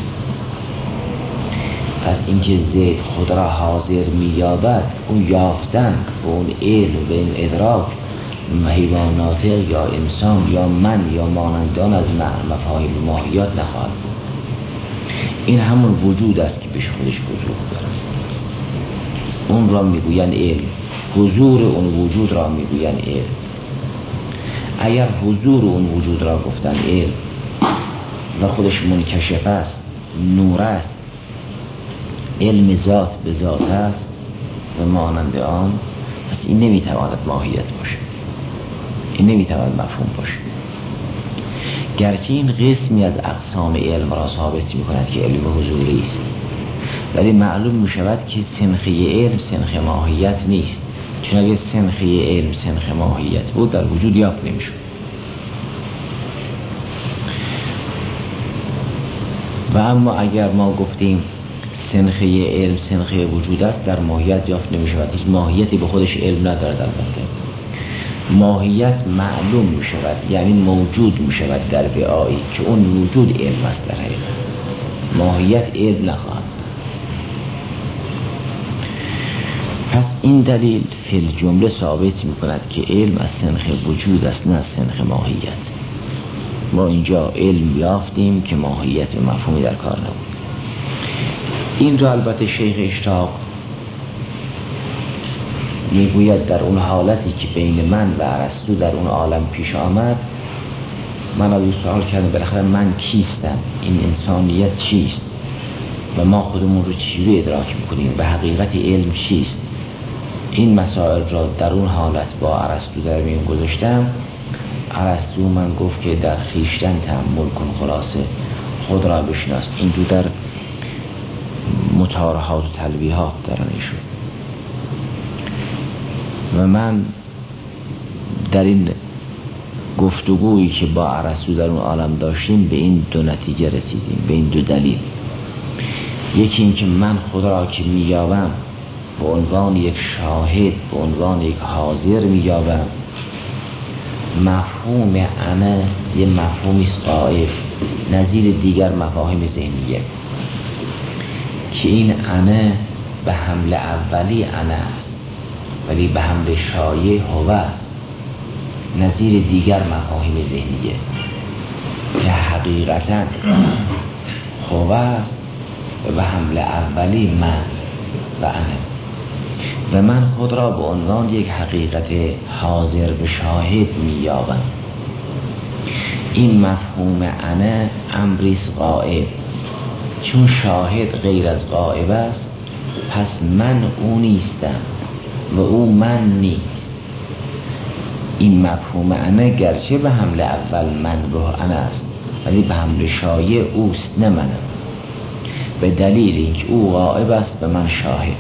پس اینکه زید خود را حاضر می‌یابد، اون یافتن و اون علم و این ادراک حیوانات یا انسان یا من یا مانندان از مفاهیم ماهیات نخواهد بود. این همون وجود است که بیش خودش وجود دارد. اون را میگوین علم، حضور اون وجود را میگوین علم. اگر حضور اون وجود را گفتن علم و خودش منکشف است، نور است، علم ذات به ذات است و مانند آن، پس این نمیتواند ماهیت باشه، این نمیتواند مفهوم باشه. گرچه این قسمی از اقسام علم را ثابت میکند که علم حضوری است، ولی معلوم میشود که سنخی علم سنخ ماهیت نیست، چون اگر سنخی علم سنخ ماهیت بود در وجود یافت نمیشد. و اما اگر ما گفتیم سنخی علم سنخی وجود است، در ماهیت یافت نمیشود. هیچ ماهیتی به خودش علم ندارد. البته ماهیت معلوم میشود، یعنی موجود میشود در وعایی که اون وجود علم است. در حقیقت ماهیت علم نخواهد. پس این دلیل فی الجمله ثابت میکند که علم از سنخ وجود است، نه از سنخ ماهیت. ما اینجا علم یافتیم که ماهیت و مفهومی در کار نبود. این را البته شیخ اشتاق میگوید در اون حالتی که بین من و ارسطو در اون عالم پیش آمد، من از او سوال کردم بالاخره من کیستم، این انسانیت چیست و ما خودمون رو چجوری ادراک میکنیم و حقیقت علم چیست. این مسائل را در اون حالت با ارسطو در میان گذاشتم. ارسطو من گفت که در خویشتن تأمل کن، خلاصه خود را بشناس. این دو در مطارحات و تلویحات دارن ایشون. و من در این گفتگویی که با ارسطو در اون عالم داشتیم به این دو نتیجه رسیدیم، به این دو دلیل. یکی این که من خود را که میابم به عنوان یک شاهد، به عنوان یک حاضر میابم مفهوم انا یه مفهومی است غائب نظیر دیگر مفاهیم ذهنیه که این انا به حمل اولی انا است ولی به حمل شایع هو است، نظیر دیگر مفاهیم ذهنیه که حقیقتا هو است و به حمل اولی من و انا و من خود را به عنوان یک حقیقت حاضر به شاهد می‌یابم. این مفهوم انا امریست غائب، چون شاهد غیر از غائب است پس من او نیستم و او من نیست. این مفهوم انا گرچه به حمل اول من و انا است ولی به حمل شایع اوست نه منم، به دلیل اینکه او غائب است به من شاهد.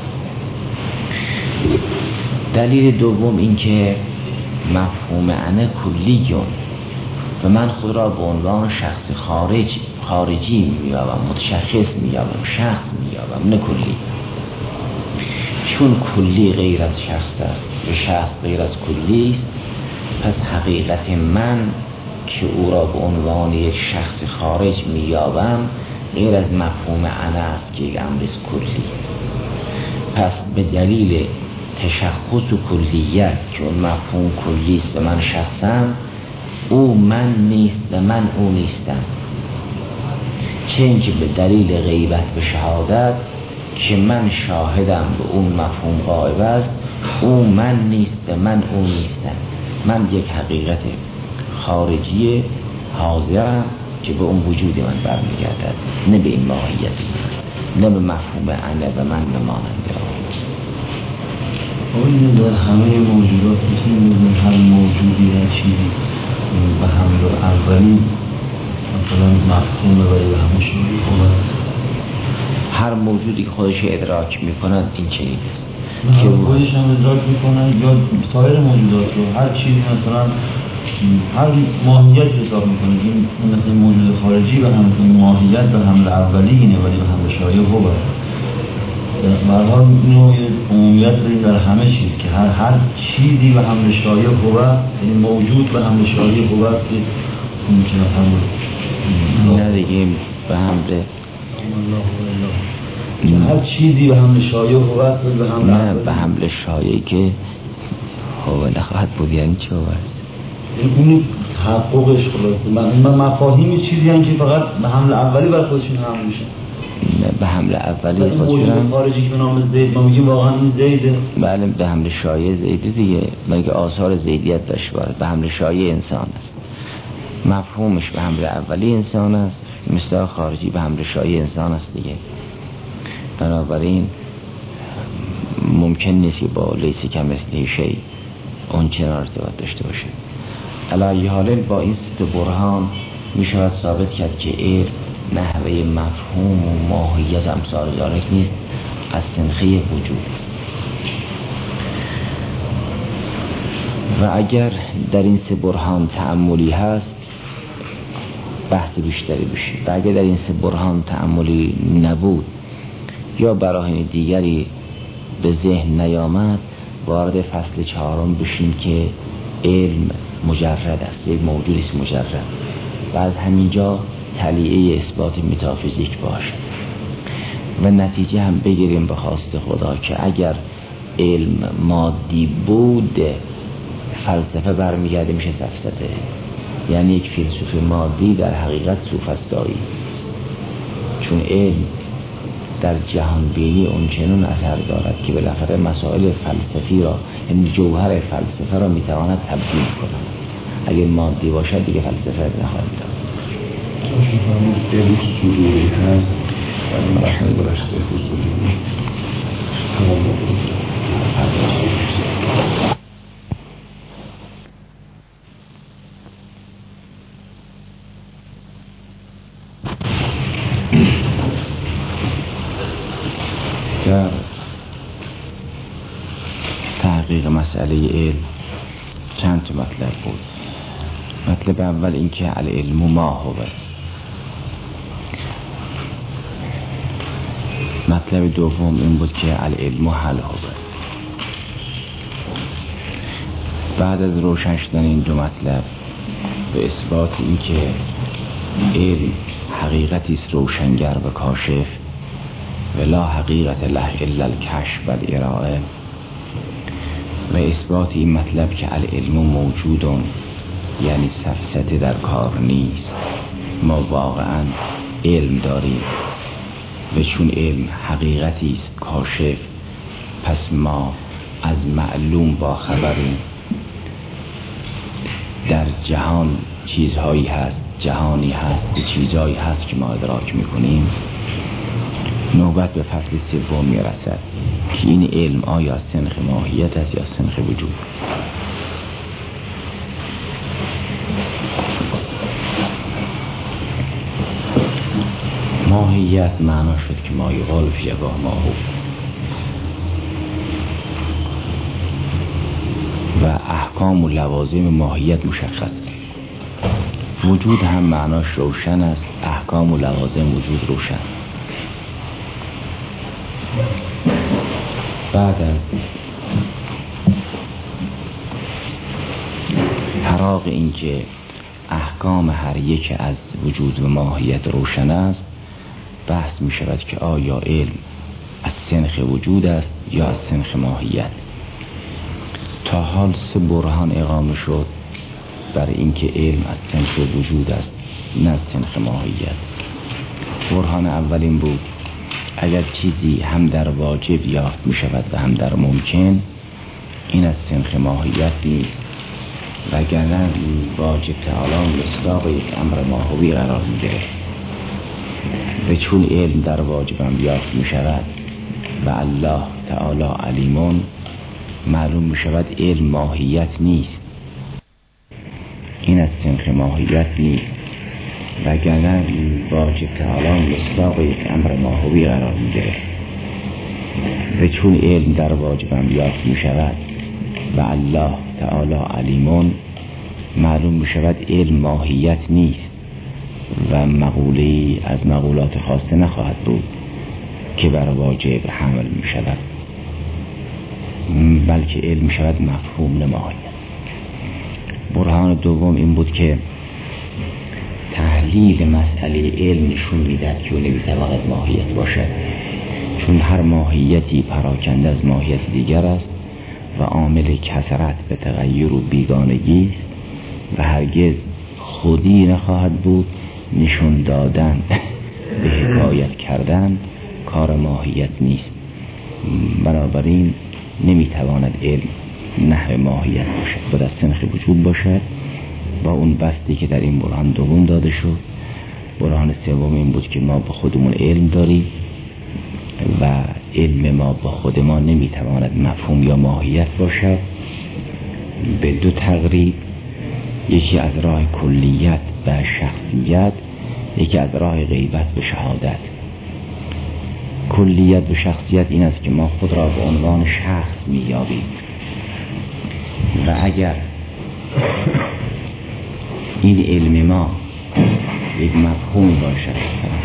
دلیل دوم اینکه مفهوم انا کلیون و من خود را به عنوان شخص خارج خارجی می‌یابم، متشخص می‌یابم، شخص می‌یابم نه کلی. چون کلی غیر از شخص است و شخص غیر از کلی است پس حقیقت من که او را به عنوان یک شخص خارج می‌یابم غیر از مفهوم انا است که یک امر است کلی. پس به دلیل تشخص و کلیت که اون مفهوم کلی است و من شخصم، او من نیست و من او نیستم. چه اینکه به دلیل غیبت به شهادت که من شاهدم به اون مفهوم غائب است، او من نیست و من او نیستم. من یک حقیقت خارجی حاضرم که به اون وجود من برمیگردد نه به این ماهیت نه به مفهوم انا و من و ماننده آن. آیا در همه موجودات میتونیم بگیم هر موجودی هر چیزی به حمل اولی مثلا مفهومه ولی به همه شایی خوبه؟ هر موجودی که خودش ادراک میکنند این چنین است که خودش هم ادراک میکنن یا سایر موجودات رو هر چیزی مثلا هر ماهیت حساب میکنه. این مثلا موجود خارجی به هم ماهیت به حمل اولی اینه ولی به حمل شایع خوبه. برحال نوع عمومیت داریم در همه چیز که هر هر چیزی به حمل شایع خوبه، یعنی موجود به حمل شایع خوبه است که ممکنه حمل نه دیگه به حمل هر چیزی به حمل شایع خوبه است به حمل نه به حمل شایع که خوبه نخواهد بود یعنی چه خوبه است؟ اون تحققش خلاصه من مفاهیمی چیزی هم که فقط به حمل اولی بر خودشون حمل میشن به حمل اولی خودشون خارجی که به نام زید ما میگیم واقعا این زیده. بله به حمل شایع زیده دیگه، مگه آثار زیدیت داشته باشه. به حمل شایع انسان است، مفهومش به حمل اولی انسان است، مثل خارجی به حمل شایع انسان است دیگه. بنابراین ممکن نیست که با لیس کمثله شیء اون چنان ارتباط داشته باشه. علی حال با این سه برهان می شود ثابت کرد که علم نحوه مفهوم و ماهیت امثال ذالک نیست، از سنخه وجود است. و اگر در این سه برهان تأملی هست بحث بیشتری بشه، و اگر در این سه برهان تأملی نبود یا براهین دیگری به ذهن نیامد وارد فصل چهارم بشیم که علم مجرد است، یک موجود است مجرد و از همینجا تلیعه اثبات متافیزیک باشه و نتیجه هم بگیریم به خواست خدا که اگر علم مادی بود فلسفه برمیگرده میشه سفسطه، یعنی یک فیلسوف مادی در حقیقت سوفسطایی، چون علم در جهان بینی اونچنون اثر دارد که بالاخره مسائل فلسفی را، یعنی جوهر فلسفه را میتواند تبدیل کند. اگر مادی باشد دیگه فلسفه نخواهد دارد. چون همون علم صدوری هست ولی مرحله برشته حضوری تمام بود. در تحقیق مسئله علم چند تا مطلب بود. مطلب اول این که العلم ما هو، مطلب دوم این بود که العلم هل هو، بعد از روشن شدن این دو مطلب به اثبات اینکه علم حقیقتی است روشنگر و کاشف و لا حقیقت له الا الکشف و الارائه، و اثبات این مطلب که العلم موجودون، یعنی سفسطه در کار نیست، ما واقعا علم داریم و چون علم حقیقتی است کاشف، پس ما از معلوم با خبریم. در جهان چیزهایی هست، جهانی هست، چیزهایی هست که ما ادراک میکنیم. نوبت به فصل سوم میرسد که این علم آیا سنخ ماهیت است یا سنخ وجود. ماهیت معنا شد که ما یقال فی یگاه ماهو، و احکام و لوازم ماهیت مشخص. وجود هم معناش روشن است، احکام و لوازم وجود روشن. بعد از فراغ این که احکام هر یک از وجود و ماهیت روشن است، بحث می شود که آیا علم از سنخ وجود است یا از سنخ ماهیت. تا حال سه برهان اقامه شد برای اینکه علم از سنخ وجود است نه از سنخ ماهیت. برهان اولین بود اگر چیزی هم در واجب یافت می شود و هم در ممکن، این از سنخ ماهیت نیست، وگرنه واجب تعالی مصداق یک امر ماهوی قرار می گرفت. و چون علم در واجبم یافت می شود و الله تعالی علیمون، معلوم می شود علم ماهیت نیست، این از سنخ ماهیت نیست، وگرنه واجب تعالی مصداق یک امر ماهوی قرار می گرفت. و چون علم در واجبم یافت می شود و الله تعالی علیمون، معلوم می شود علم ماهیت نیست و مقوله از مقولات خاصه نخواهد بود که بر واجب حمل می شود، بلکه علم می شود مفهوم ماهیت. برهان دوم این بود که تحلیل مسئله علم نشون میدهد که او نمیتواند ماهیت باشد، چون هر ماهیتی پراکنده از ماهیت دیگر است و عامل کثرت به تغییر و بیگانگی است و هرگز خودی نخواهد بود. نشون دادن به حکایت کردن کار ماهیت نیست، بنابراین نمیتواند علم نحو ماهیت باشد، باید از سنخ وجود باشد با اون بستی که در این برهان دوم داده شد. برهان سوم این بود که ما با خودمون علم داریم و علم ما با خود ما نمیتواند مفهوم یا ماهیت باشد به دو تقریب، یکی از راه کلیت و شخصیت، یکی از راه غیبت و شهادت. کلیت و شخصیت این است که ما خود را به عنوان شخص میابیم و اگر این علم ما یک مفهومی باشد،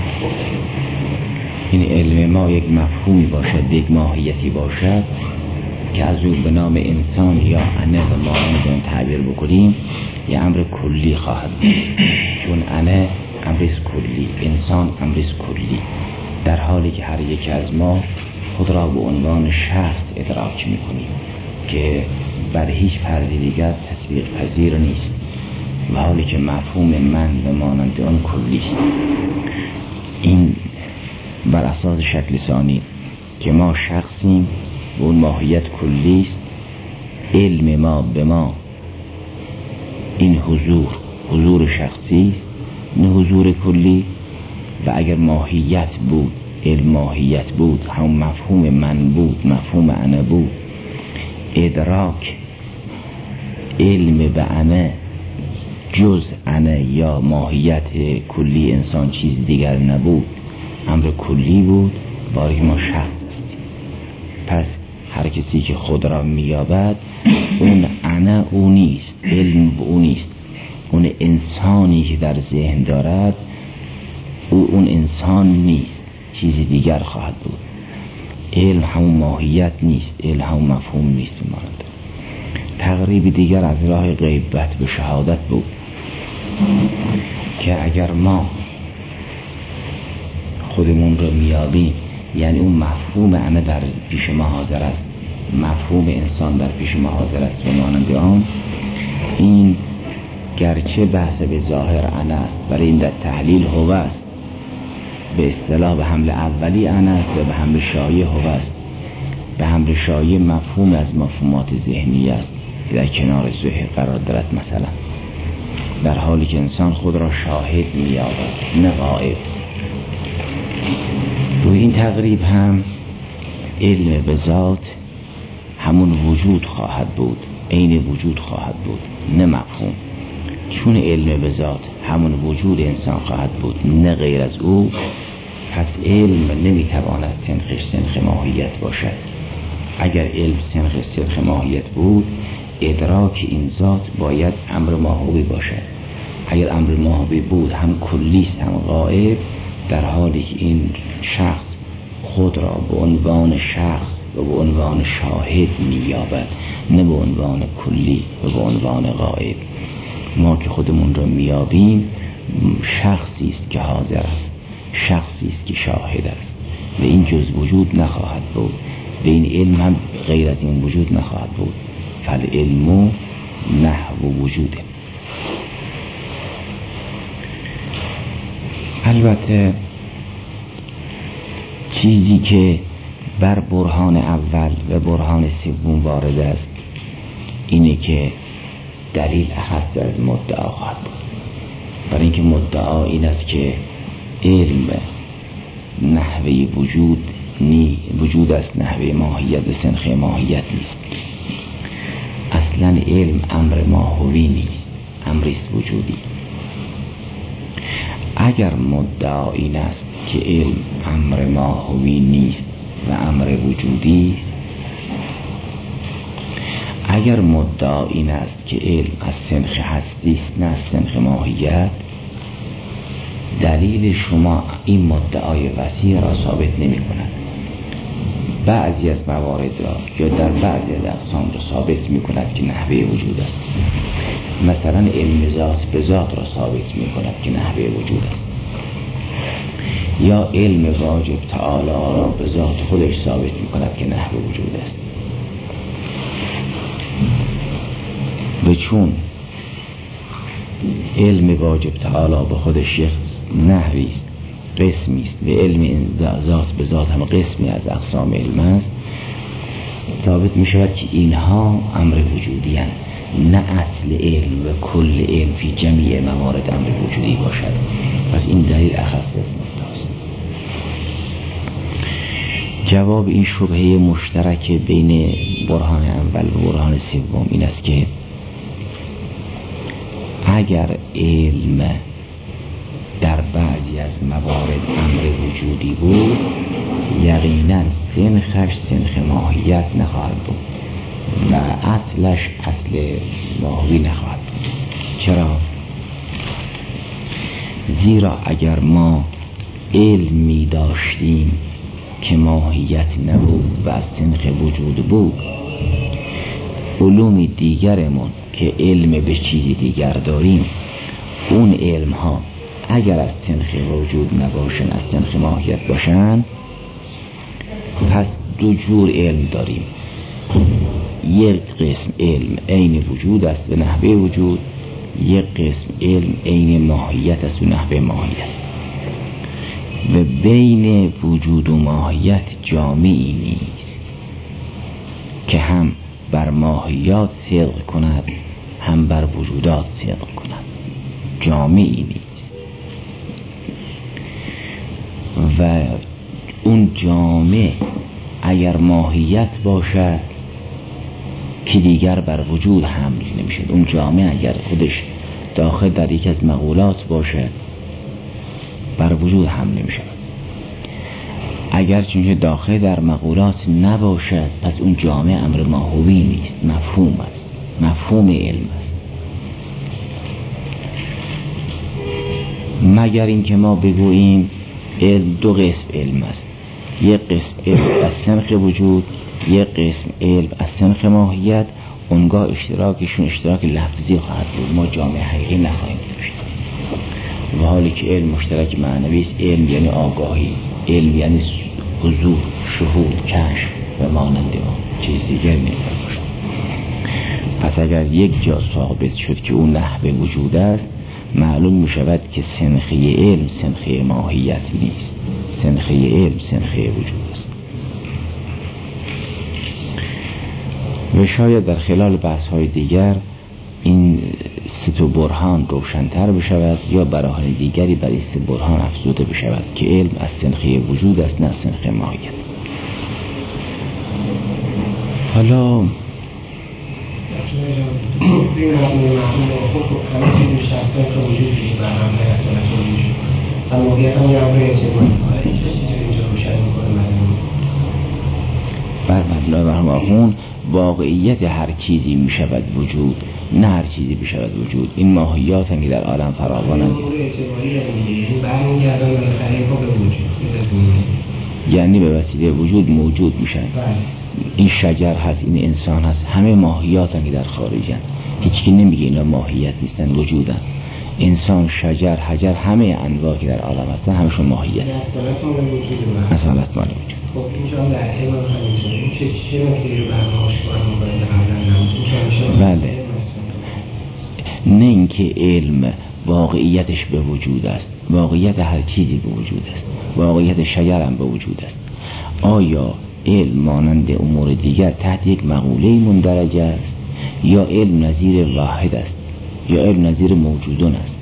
این علم ما یک مفهومی باشد، یک ماهیتی باشد که از او به نام انسان یا انه و ما میتونیم تعبیر بکنیم، یه امر کلی خواهد بود، چون انه امریز کلی، انسان امریز کلی، در حالی که هر یک از ما خود را به عنوان شخص ادراک میکنیم که بر هیچ فرد دیگر تطبیق پذیر نیست، و حالی که مفهوم من و مانند آن کلی است. این بر اساس شکل ثانی که ما شخصیم و اون ماهیت کلی است، علم ما به ما این حضور حضور شخصی است نه حضور کلی، و اگر ماهیت بود، علم ماهیت بود، هم مفهوم من بود، مفهوم انا بود، ادراک علم به انا جز انا یا ماهیت کلی انسان چیز دیگر نبود، امر کلی بود، باری ما شخص هستیم. پس هر کسی که خود را میابد اون انا او نیست، علم او نیست، اون انسانی که در ذهن دارد او اون انسان نیست، چیزی دیگر خواهد بود. علم همون ماهیت نیست، علم همون مفهوم نیست. تقریب دیگر از راه غیبت به شهادت بود که اگر ما خودمون رو میابیم، یعنی اون مفهوم انا در پیش ما حاضر است، مفهوم انسان در پیش ما حاضر است و مانند آن، این گرچه بحث به ظاهر انا است ولی این در تحلیل هو است، به اصطلاح به حمل اولی انا است و به حمل شایع هو است. به حمل شایع مفهوم از مفهومات ذهنی است که در کنار ذهن قرار دارد، مثلا در حالی که انسان خود را شاهد می‌یابد نه غائب. روی این تقریب هم علم به ذات همون وجود خواهد بود، عین وجود خواهد بود نه مفهوم. چون علم به ذات همون وجود انسان خواهد بود نه غیر از او، پس علم نمیتواند سنخش سنخ ماهیت باشد. اگر علم سنخ سنخ ماهیت بود، ادراک این ذات باید امر ماهوی باشد. اگر امر ماهوی بود هم کلیست هم غائب، در حالی که این شخص خود را به عنوان شخص و به عنوان شاهد می‌یابد نه به عنوان کلی و به عنوان غائب. ما که خودمون را میابیم شخصی است که حاضر است، شخصی است که شاهد است و این جز وجود نخواهد بود و این علم هم غیر از این وجود نخواهد بود. فالعلم نحو وجوده. البته چیزی که بر برهان اول و برهان سوم وارد است اینه که دلیل اخذ از مدعا خواهد بود. برای اینکه مدعا این است که علم نحوه وجود نی وجود است، نحوه ماهیت و سنخ ماهیت نیست. اصلا علم امر ماهوی نیست، امریست وجودی. اگر مدعا این است که علم امر ماهوی نیست و امر وجودی است، اگر مدعا این است که علم از سنخ هستی است نه از سنخ ماهیت، دلیل شما این مدعای وسیع را ثابت نمی کند. بعضی از موارد را یا در بعضی از اقسام را ثابت می کند که نحوه وجود است. مثلا علم ذات به ذات را ثابت می کند که نحوه وجود است، یا علم واجب تعالی را به ذات خودش ثابت می کند که نحوه وجود است. و چون علم واجب تعالی به خودش یک نحوی است، قسمی است و علم ذات به ذات هم قسمی از اقسام علم است، ثابت می شود که اینها امر وجودی هستند نه اصل علم و کل علم فی جمیع موارد امر وجودی باشد. پس این دلیل اخص است. جواب این شبهه مشترک بین برهان اول و برهان سوم این است که اگر علم در بعضی از موارد امر وجودی بود، یقینا سنخش سنخ ماهیت نخواهد بود و اصلش اصل ماهوی نخواهد بود. چرا؟ زیرا اگر ما علمی داشتیم که ماهیت نبود و از سنخ وجود بود، علوم دیگرمون که علم به چیزی دیگر داریم، اون علم ها اگر از سنخ وجود نباشن از سنخ ماهیت باشن، پس دو جور علم داریم. یک قسم علم عین وجود است و نحوه وجود، یک قسم علم عین ماهیت است و نحوه ماهیت. و بین وجود و ماهیت جامعی نیست که هم بر ماهیات صدق کند هم بر وجودات صدق کند، جامعی نیست. و اون جامع اگر ماهیت باشد که دیگر بر وجود حمل نمیشه. اون جامع اگر خودش داخل در یک از مقولات باشد بر وجود حمل نمیشه. اگر چون داخل در مقولات نباشد پس اون جامع امر ماهوی نیست، مفهوم است، مفهوم علم است. مگر اینکه ما بگوییم علم دو قسم علم است، یک قسم علم از سنخ وجود، یک قسم علم از سنخ ماهیت، اونگاه اشتراکشون اشتراک لفظی خواهد بود، ما جامعه حقیقی نخواهیم داشت. و حالی که علم مشترک معنوی است، علم یعنی آگاهی، علم یعنی حضور، شهود، کشف و مانند آن، چیز دیگر نمی‌باشد. پس اگر یک جا ثابت شد که اون نحو وجود است، معلوم می شود که سنخه علم سنخه ماهیت نیست، سنخه علم سنخه وجود است. و شاید در خلال بحث های دیگر این سه تا برهان روشن‌تر بشود یا براهین دیگری بر این سه برهان افزوده بشود که علم از سنخه وجود است نه سنخه ماهیت. حالا بر مبنای مرحوم آخوند واقعیت هر چیزی می شود وجود، نه هر چیزی می شود وجود. این ماهیات هم که در عالم فراوانند، یعنی به وسیله وجود موجود می شود. این شجر هست، این انسان هست، همه ماهیات هم که در خارجن. هیچ کی نمیگه اینا ماهیت نیستن، وجودن. انسان، شجر، حجر، همه انواع که در عالم هستن همشون ماهیت. اصالت مال وجود. خب اینجا در علم همینجوری چه چه نکته رو برنامه‌اش کنم؟ بله. نه اینکه علم واقعیتش به وجود است، واقعیت هر چیزی به وجود است، واقعیت شجر هم به وجود است. آیا علم مانند امور دیگر تحت یک مقوله مندرج است یا علم نظیر واحد است یا علم نظیر موجودون است؟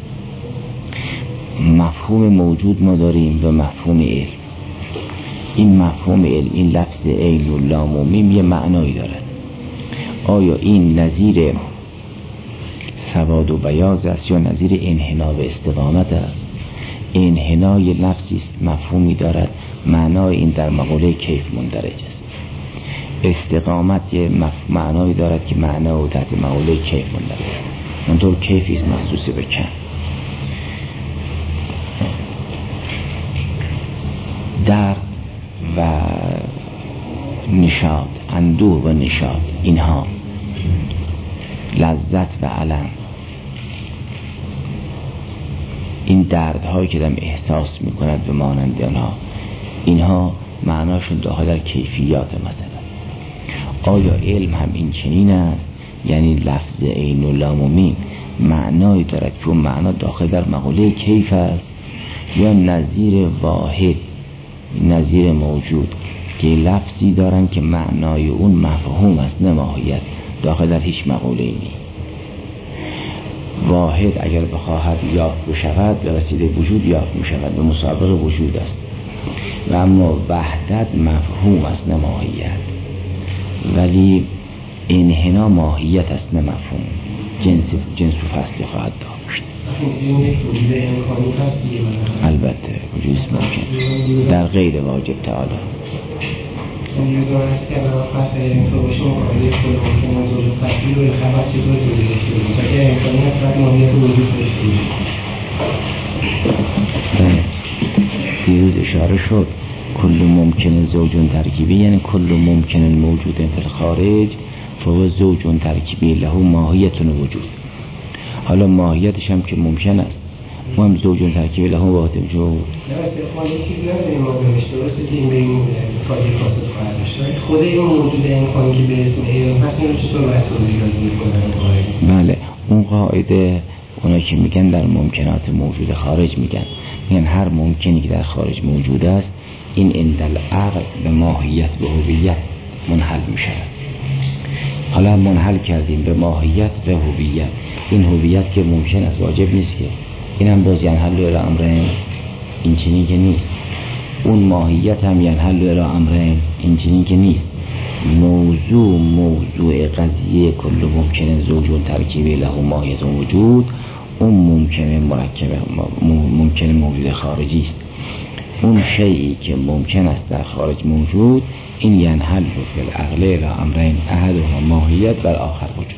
مفهوم موجود ما داریم و مفهوم علم. این مفهوم علم، این لفظ عین و لام و میم یه معنایی دارد. آیا این نظیر سواد و بیاض است یا نظیر انحنا و استقامت است؟ انحنای لفظی است، مفهومی دارد، معنای این در مقوله کیف مندرج است. استقامت یه معنایی دارد که معنا و تحت مقوله کیف مندرج است. منطور کیفی است مخصوص به کم. درد و نشاط، اندوه و نشاط، اینها لذت و علم، این دردهایی که دم احساس میکند به مانند آنها، اینها معناشون داخل در کیفیات مثلا. آیا علم هم این چنین است؟ یعنی لفظ عین و لام و میم معنایی دارد که اون معنا داخل در مقوله کیف است یا نظیر واحد، نظیر موجود که لفظی دارن که معنای اون مفهوم است نه ماهیت، داخل در هیچ مقوله ای نیست. واحد اگر بخواهد یاد بشود به وسیله وجود یاد میشود، به مسابقه وجود است. و اما وحدت مفهوم است نه ماهیت، ولی انحنا ماهیت است نه مفهوم. جنس جنس و فصل خواهد داشت. البته وجود ممکن در غیر واجب تعالی. دیروز اشاره شد کل ممکن زوجون ترکیبی، یعنی کل ممکن موجود فی الخارج فهو زوجون ترکیبی له ماهیتون وجود. حالا ماهیتش هم که ممکن است، ما هم زوجون ترکیبی له واحد وجود. خود این موجود امکانی که به اسم علم هست اینو چطور مسئولی یاد میکنن؟ بله، اون قاعده اونا که میگن در ممکنات موجود خارج میگن، یعنی هر ممکنی که در خارج موجود است این اندل عقل به ماهیت و هویت منحل میشود. حالا منحل کردیم به ماهیت و هویت. این هویت که ممکن است واجب نیست که اینم باز ینحل الی امرین، این چنین که نیست. اون ماهیت هم ینحل الی امرین، این چنین که نیست. موضوع موضوع قضیه کل ممکن زوجون ترکیبی له ماهیت وجود، اون ممکن مرکب ممکن موجود خارجی است. اون شیئی که ممکن است در خارج موجود، این ینحل فی العقل الی امرین احدهما ماهیت و آخر وجود.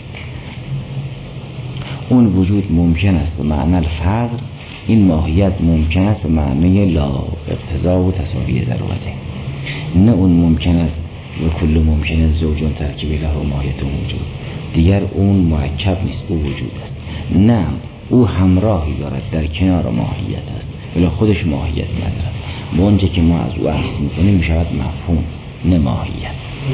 اون وجود ممکن است به معنی الفقر، این ماهیت ممکن است به معنی لا اقتضا و تساوی ضرورته. نه اون ممکن است و کل ممکن زوجون ترکیب له ماهیت موجود. دیگر اون مرکب نیست، او وجود است. نه، او همراهی دارد، در کنار ماهیت است ولی خودش ماهیت ندارد. به اونجا که ما از او عکس میکنیم میشود مفهوم، نه ماهیت.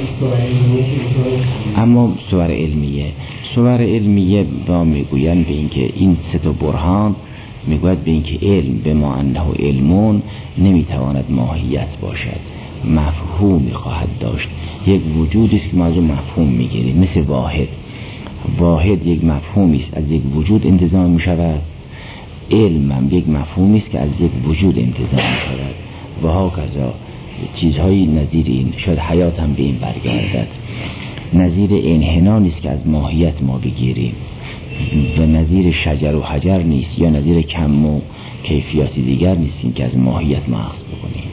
اما صور علمیه صور علمیه با میگویند به اینکه این سه تا برهان میگوید به اینکه علم به ما انه علمون نمیتواند ماهیت باشد، مفهومی خواهد داشت. یک وجودی است که ما از اون مفهوم میگیریم، مثل واحد. واحد یک مفهومی است از یک وجود انتزاع میشود، علم هم یک مفهومی است که از یک وجود انتزاع میشود و ها کذا چیزهایی نظیر این. شاید حیات هم به این برگردد. نظیر انحنا نیست که از ماهیت ما بگیریم و نظیر شجر و حجر نیست، یا نظیر کم و کیفیاتی دیگر نیستیم که از ماهیت ما اخذ بکنیم.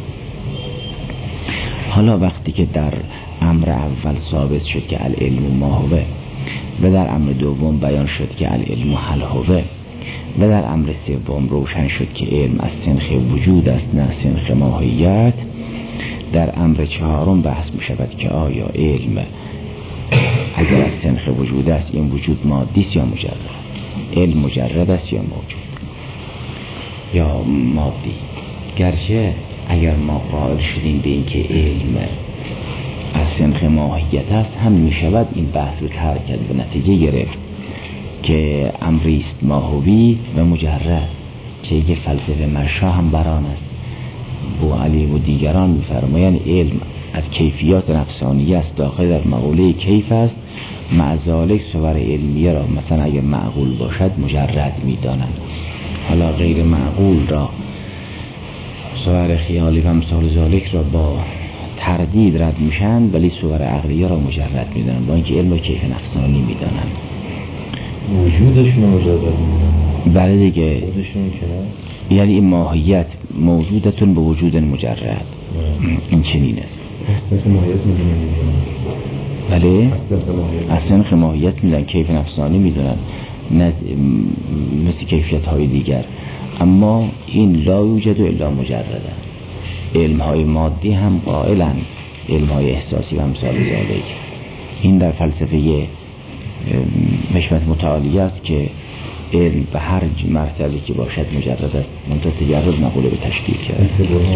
حالا وقتی که در امر اول ثابت شد که العلم ما هوه و در امر دوم بیان شد که العلم حل هوه و در امر سوم روشن شد که علم از سنخ وجود است نه سنخ ماهیت، در امر چهارم بحث می شود که آیا علم اگر از سنخ وجود است این وجود مادی است یا مجرد؟ علم مجرد است یا موجود یا مادی؟ گرچه اگر ما قائل شدیم به این که علم از سنخ ماهیت است هم می شود این بحث رو ترک کرد و نتیجه گرفت که امریست ماهوی و مجرد، که یک فلسفه مرشا هم بران است. بو علی و دیگران می‌فرمایند علم از کیفیات نفسانی است، داخل در مقوله کیف است، مع ذالک صور علمیه را مثلا اگر معقول باشد مجرد می‌دانند. حالا غیر معقول را، صور خیالی و امثال ذالک را با تردید رد میشن، ولی صور عقلیه را مجرد می‌دانند، با اینکه علم را کیف نفسانی می‌دانند. وجودشون مجرد می‌دانند. بله دیگه، خودشون که یعنی این ماهیت موجودتون به وجود مجرد، این چنین است. مثل ماهیت میدونن. بله، از سنخ ماهیت میدونن، کیف نفسانی میدونن، نه مثل کیفیت های دیگر. اما این لا یوجد الا مجرده. علم های مادی هم قائلن، علم های احساسی و امثال ذالک. این در فلسفه حکمت متعالیه است که علم به هر مرتبه که باشد مجرد است، منتها تجرد مقوله به تشکیل کرد.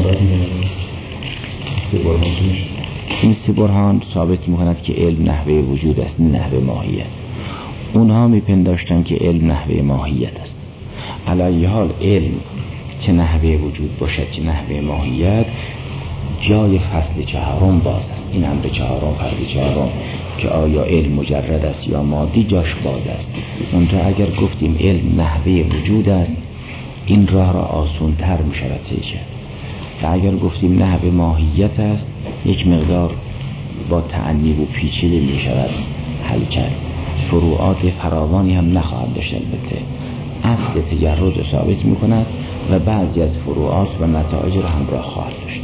این سه برهان ثابت می‌کند که علم نحوه وجود است، نه نحوه ماهیت. اونها میپنداشتن که علم نحوه ماهیت است. علی حال علم چه نحوه وجود باشد چه نحوه ماهیت، جای فصل چهارم باز است. این امر چهارم، فرض چهارم که آیا علم مجرد است یا مادی، جاش باز است. منتها اگر گفتیم علم نحوه وجود است، این راه را آسان تر می شود طی کرد. و اگر گفتیم نحوه ماهیت است، یک مقدار با تعنی و پیچیده می شود حل کرد. فروعات فراوانی هم نخواهد داشت. البته اصل تجرد را ثابت می کند و بعضی از فروعات و نتایج را همراه خواهد داشت.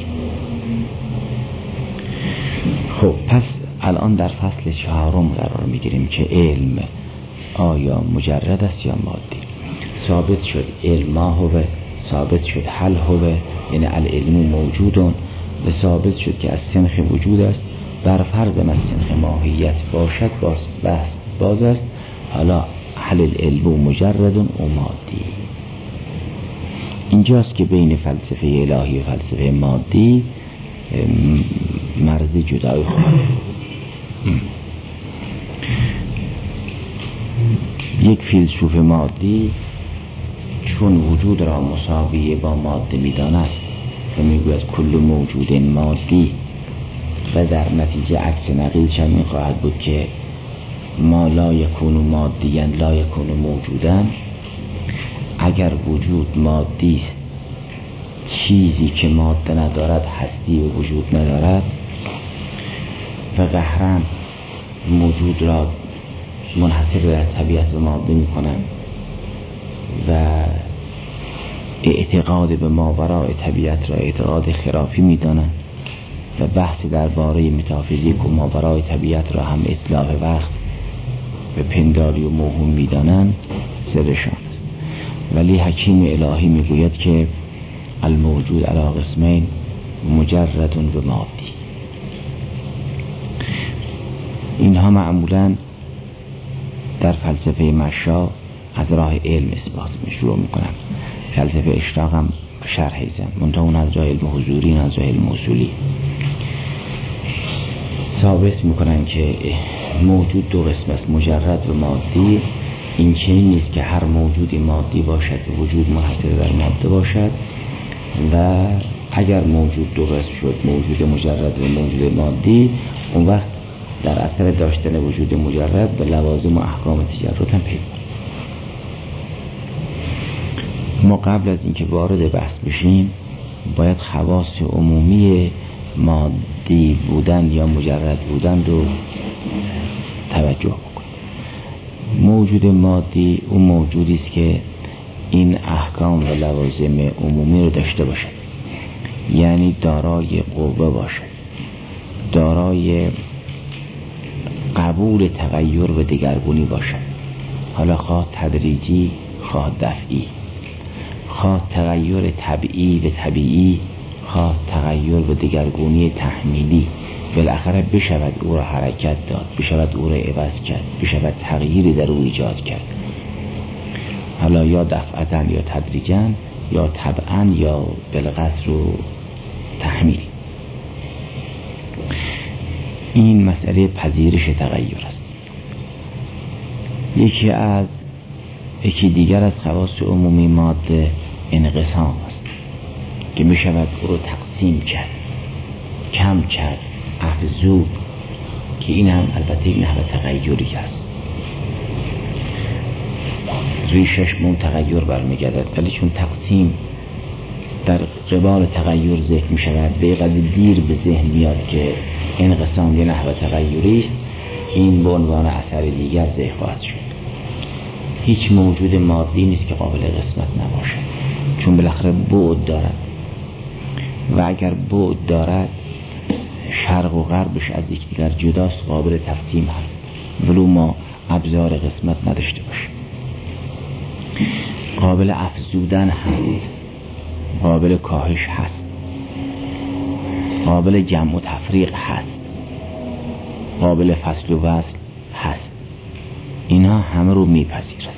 خب پس الان در فصل چهارم قرار میگیریم که علم آیا مجرد است یا مادی. ثابت شد علم ما هوه، ثابت شد حل هوه، یعنی العلم موجودون، و ثابت شد که از سنخ وجود است. بر فرض از سنخ ماهیت باشد باز بحث باز است. حالا حل العلم مجرد و مادی. اینجاست که بین فلسفه الهی و فلسفه مادی مرز جدایی خواهد. یک فیلسوف مادی چون وجود را مساوی با ماده می‌داند و میگوید کل موجود مادی، و در نتیجه عکس نقیض همین خواهد بود که ما لا یکون مادیاً لا یکون موجوداً. اگر وجود مادی است، چیزی که ماده ندارد هستی و وجود ندارد، و قهراً موجود را منحصر در طبیعت و ماده می کنند و اعتقاد به ماوراء طبیعت را اعتقاد خرافی می دانند و بحث درباره متافیزیک و ماوراء طبیعت را هم اطلاق وقت به پنداری و موهوم می دانند، سرشان است. ولی حکیم الهی می گوید که الموجود علی قسمین مجرد و مادی. اینها معمولا در فلسفه مشا از راه علم اثبات شروع میکنن. فلسفه اشراق هم شرح زن منتها اون از راه علم حضوری، این از راه علم اصولی ثابت میکنن که موجود دو قسم است، مجرد و مادی. این چنین نیست که هر موجودی مادی باشد و وجود منحصر در ماده باشد و اگر موجود دو قسم شد، موجود مجرد و موجود مادی، اون وقت در اثر داشتن وجود مجرد به لوازم و احکام تجرد هم پیدا. ما قبل از اینکه وارد بحث بشیم باید خواص عمومی مادی بودن یا مجرد بودن رو توجه بکنیم. موجود مادی اون موجودی است که این احکام و لوازم عمومی رو داشته باشد، یعنی دارای قوه باشد، دارای قبول تغییر و دگرگونی باشد، حالا خواه تدریجی خواه دفعی، خواه تغییر طبیعی به طبیعی، خواه تغییر و دگرگونی تحمیلی، بالاخره بشود او را حرکت داد، بشود او را عوض کرد، بشود تغییری در او ایجاد کرد، حالا یا دفعتاً یا تدریجاً یا طبعاً یا بالقصر و تحمیل. این مسئله پذیرش تغییر است. یکی از یکی دیگر از خواص عمومی ماده انقسام است که می شود او رو تقسیم کرد، کم کرد، افزود، که این هم البته این نحو تغییری است. ریشش من تغییر برمیگردد، ولی چون تقسیم در قبال تغییر ذکر می شود به قدر دیر به ذهن میاد که انقسام یه نحو تغییری است، این به عنوان اثر دیگر ذکر خواهد شد. هیچ موجود مادی نیست که قابل قسمت نباشد، چون بالاخره بعد دارد و اگر بعد دارد شرق و غربش از یکدیگر جداست، قابل تقسیم هست، ولو ما ابزار قسمت نداشته باشیم. قابل افزودن هست، قابل کاهش هست، قابل جمع و تفریق هست، قابل فصل و وصل هست. اینها همه رو میپذیرد.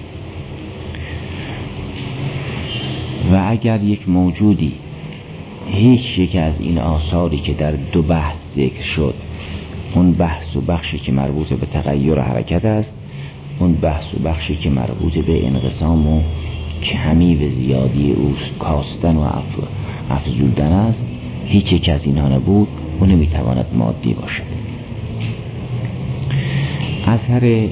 و اگر یک موجودی هیچ یک از این آثاری که در دو بحث ذکر شد، اون بحث و بخشی که مربوط به تغییر و حرکت است، اون بحث و بخشی که مربوط به انقسام و کمی و زیادی اوست، کاستن و افزودن است، هیچ یک از اینها نبود، اون نمیتواند مادی باشد. اثر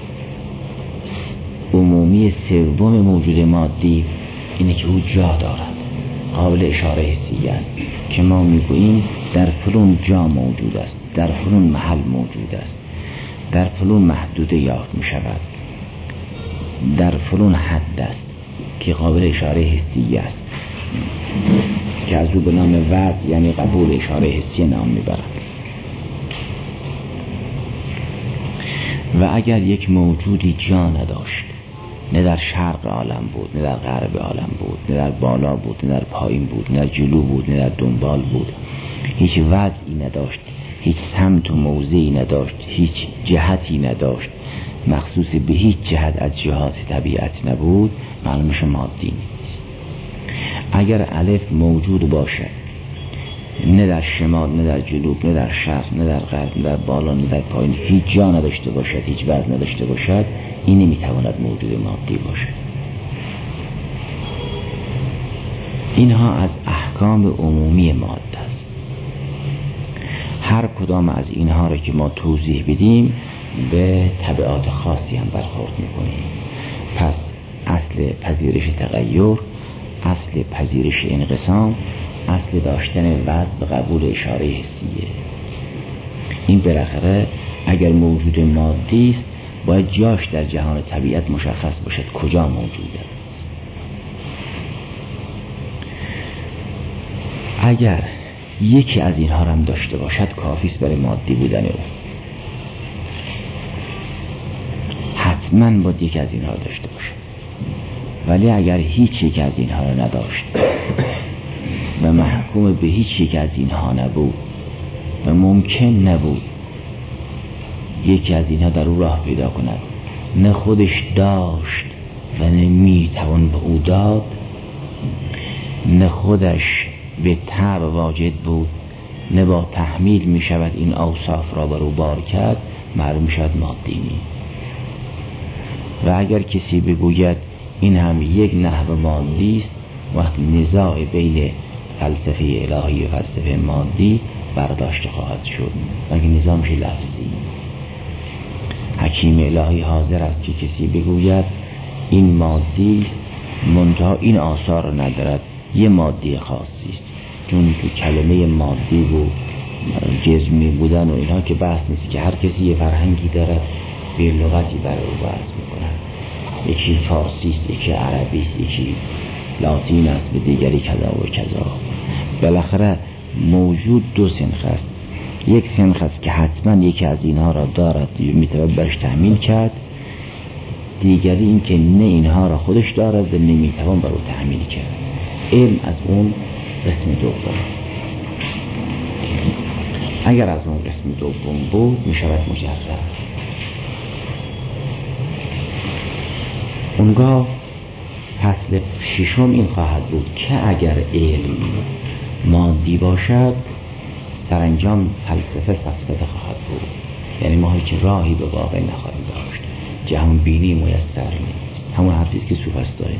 عمومی سوم موجود مادی اینه که او جا دارد، قابل اشاره حسی است، که ما میگوییم در فلان جا موجود است، در فلان محل موجود است، در فلان محدوده یافت می شود، در فلان حد است، که قابل اشاره حسی است، که از او به نام وضع یعنی قبول اشاره حسی نام میبرد. و اگر یک موجودی جا نداشت، نه در شرق عالم بود، نه در غرب عالم بود، نه در بالا بود، نه در پایین بود، نه در جلو بود، نه در دنبال بود، هیچ وضعی نداشت، هیچ سمت و موضعی نداشت، هیچ جهتی نداشت، مخصوص به هیچ جهت از جهات طبیعت نبود، معلوم میشه مادی نیست. اگر الف موجود باشه، نه در شمال، نه در جنوب، نه در شرق، نه در غرب، نه در بالا، نه در پایین، هیچ جا نداشته باشد، هیچ وزن نداشته باشد، این نمیتواند موجود مادی باشد. اینها از احکام عمومی ماده است. هر کدام از اینها را که ما توضیح بدیم به تبعات خاصی هم برخورد میکنیم. پس اصل پذیرش تغییر، اصل پذیرش انقسام، اصل داشتن وضع و قبول اشاره حسیه. این بالاخره اگر موجود مادی است باید جاش در جهان طبیعت مشخص باشد کجا موجوده. اگر یکی از اینها را هم داشته باشد کافی است برای مادی بودن او. حتما باید یکی از اینها را داشته باشد. ولی اگر هیچ یک از اینها را نداشت و محکوم به هیچ یک از اینها نبود و ممکن نبود یکی از اینها در او راه پیدا کند، نه خودش داشت و نه میتوان به او داد، نه خودش به طبع واجد بود، نه با تحمیل می شود این اوصاف را بر او بار کرد، معلوم می شود مادی نیست. و اگر کسی بگوید این هم یک نحو مادی است، وقت نزاع بین فلسفه الهی و فلسفه مادی برداشت خواهد شد، مگه نزاع میشه لفظی. حکیم الهی حاضر است که کسی بگوید این مادی است، منتها این آثار را ندارد، یه مادی خاصی است. چون تو کلمه مادی و جسمی بودن و اینها که بحث نیست، که هر کسی یه فرهنگی دارد، به لغتی برای او بحث میکنن. یکی فارسی است، یکی عربی است، یکی لاتین است، به دیگری کذا و کذا. بالاخره موجود دو سنخ است، یک سنخ است که حتما یکی از اینها را دارد، میتواند برش تحمیل کرد، دیگری این که نه اینها را خودش دارد و نمیتوان بر او تحمیل کرد. علم از اون قسم دوم. اگر از اون قسم دوم بود میشود مجرد. اونگاه فصل ششم این خواهد بود که اگر علم مادی باشد، سرانجام فلسفه سفسطه خواهد بود. یعنی ما هیچ راهی به واقع نخواهیم داشت، جهان بینی میسر نیست. همون حرفیست که سوفسطایی.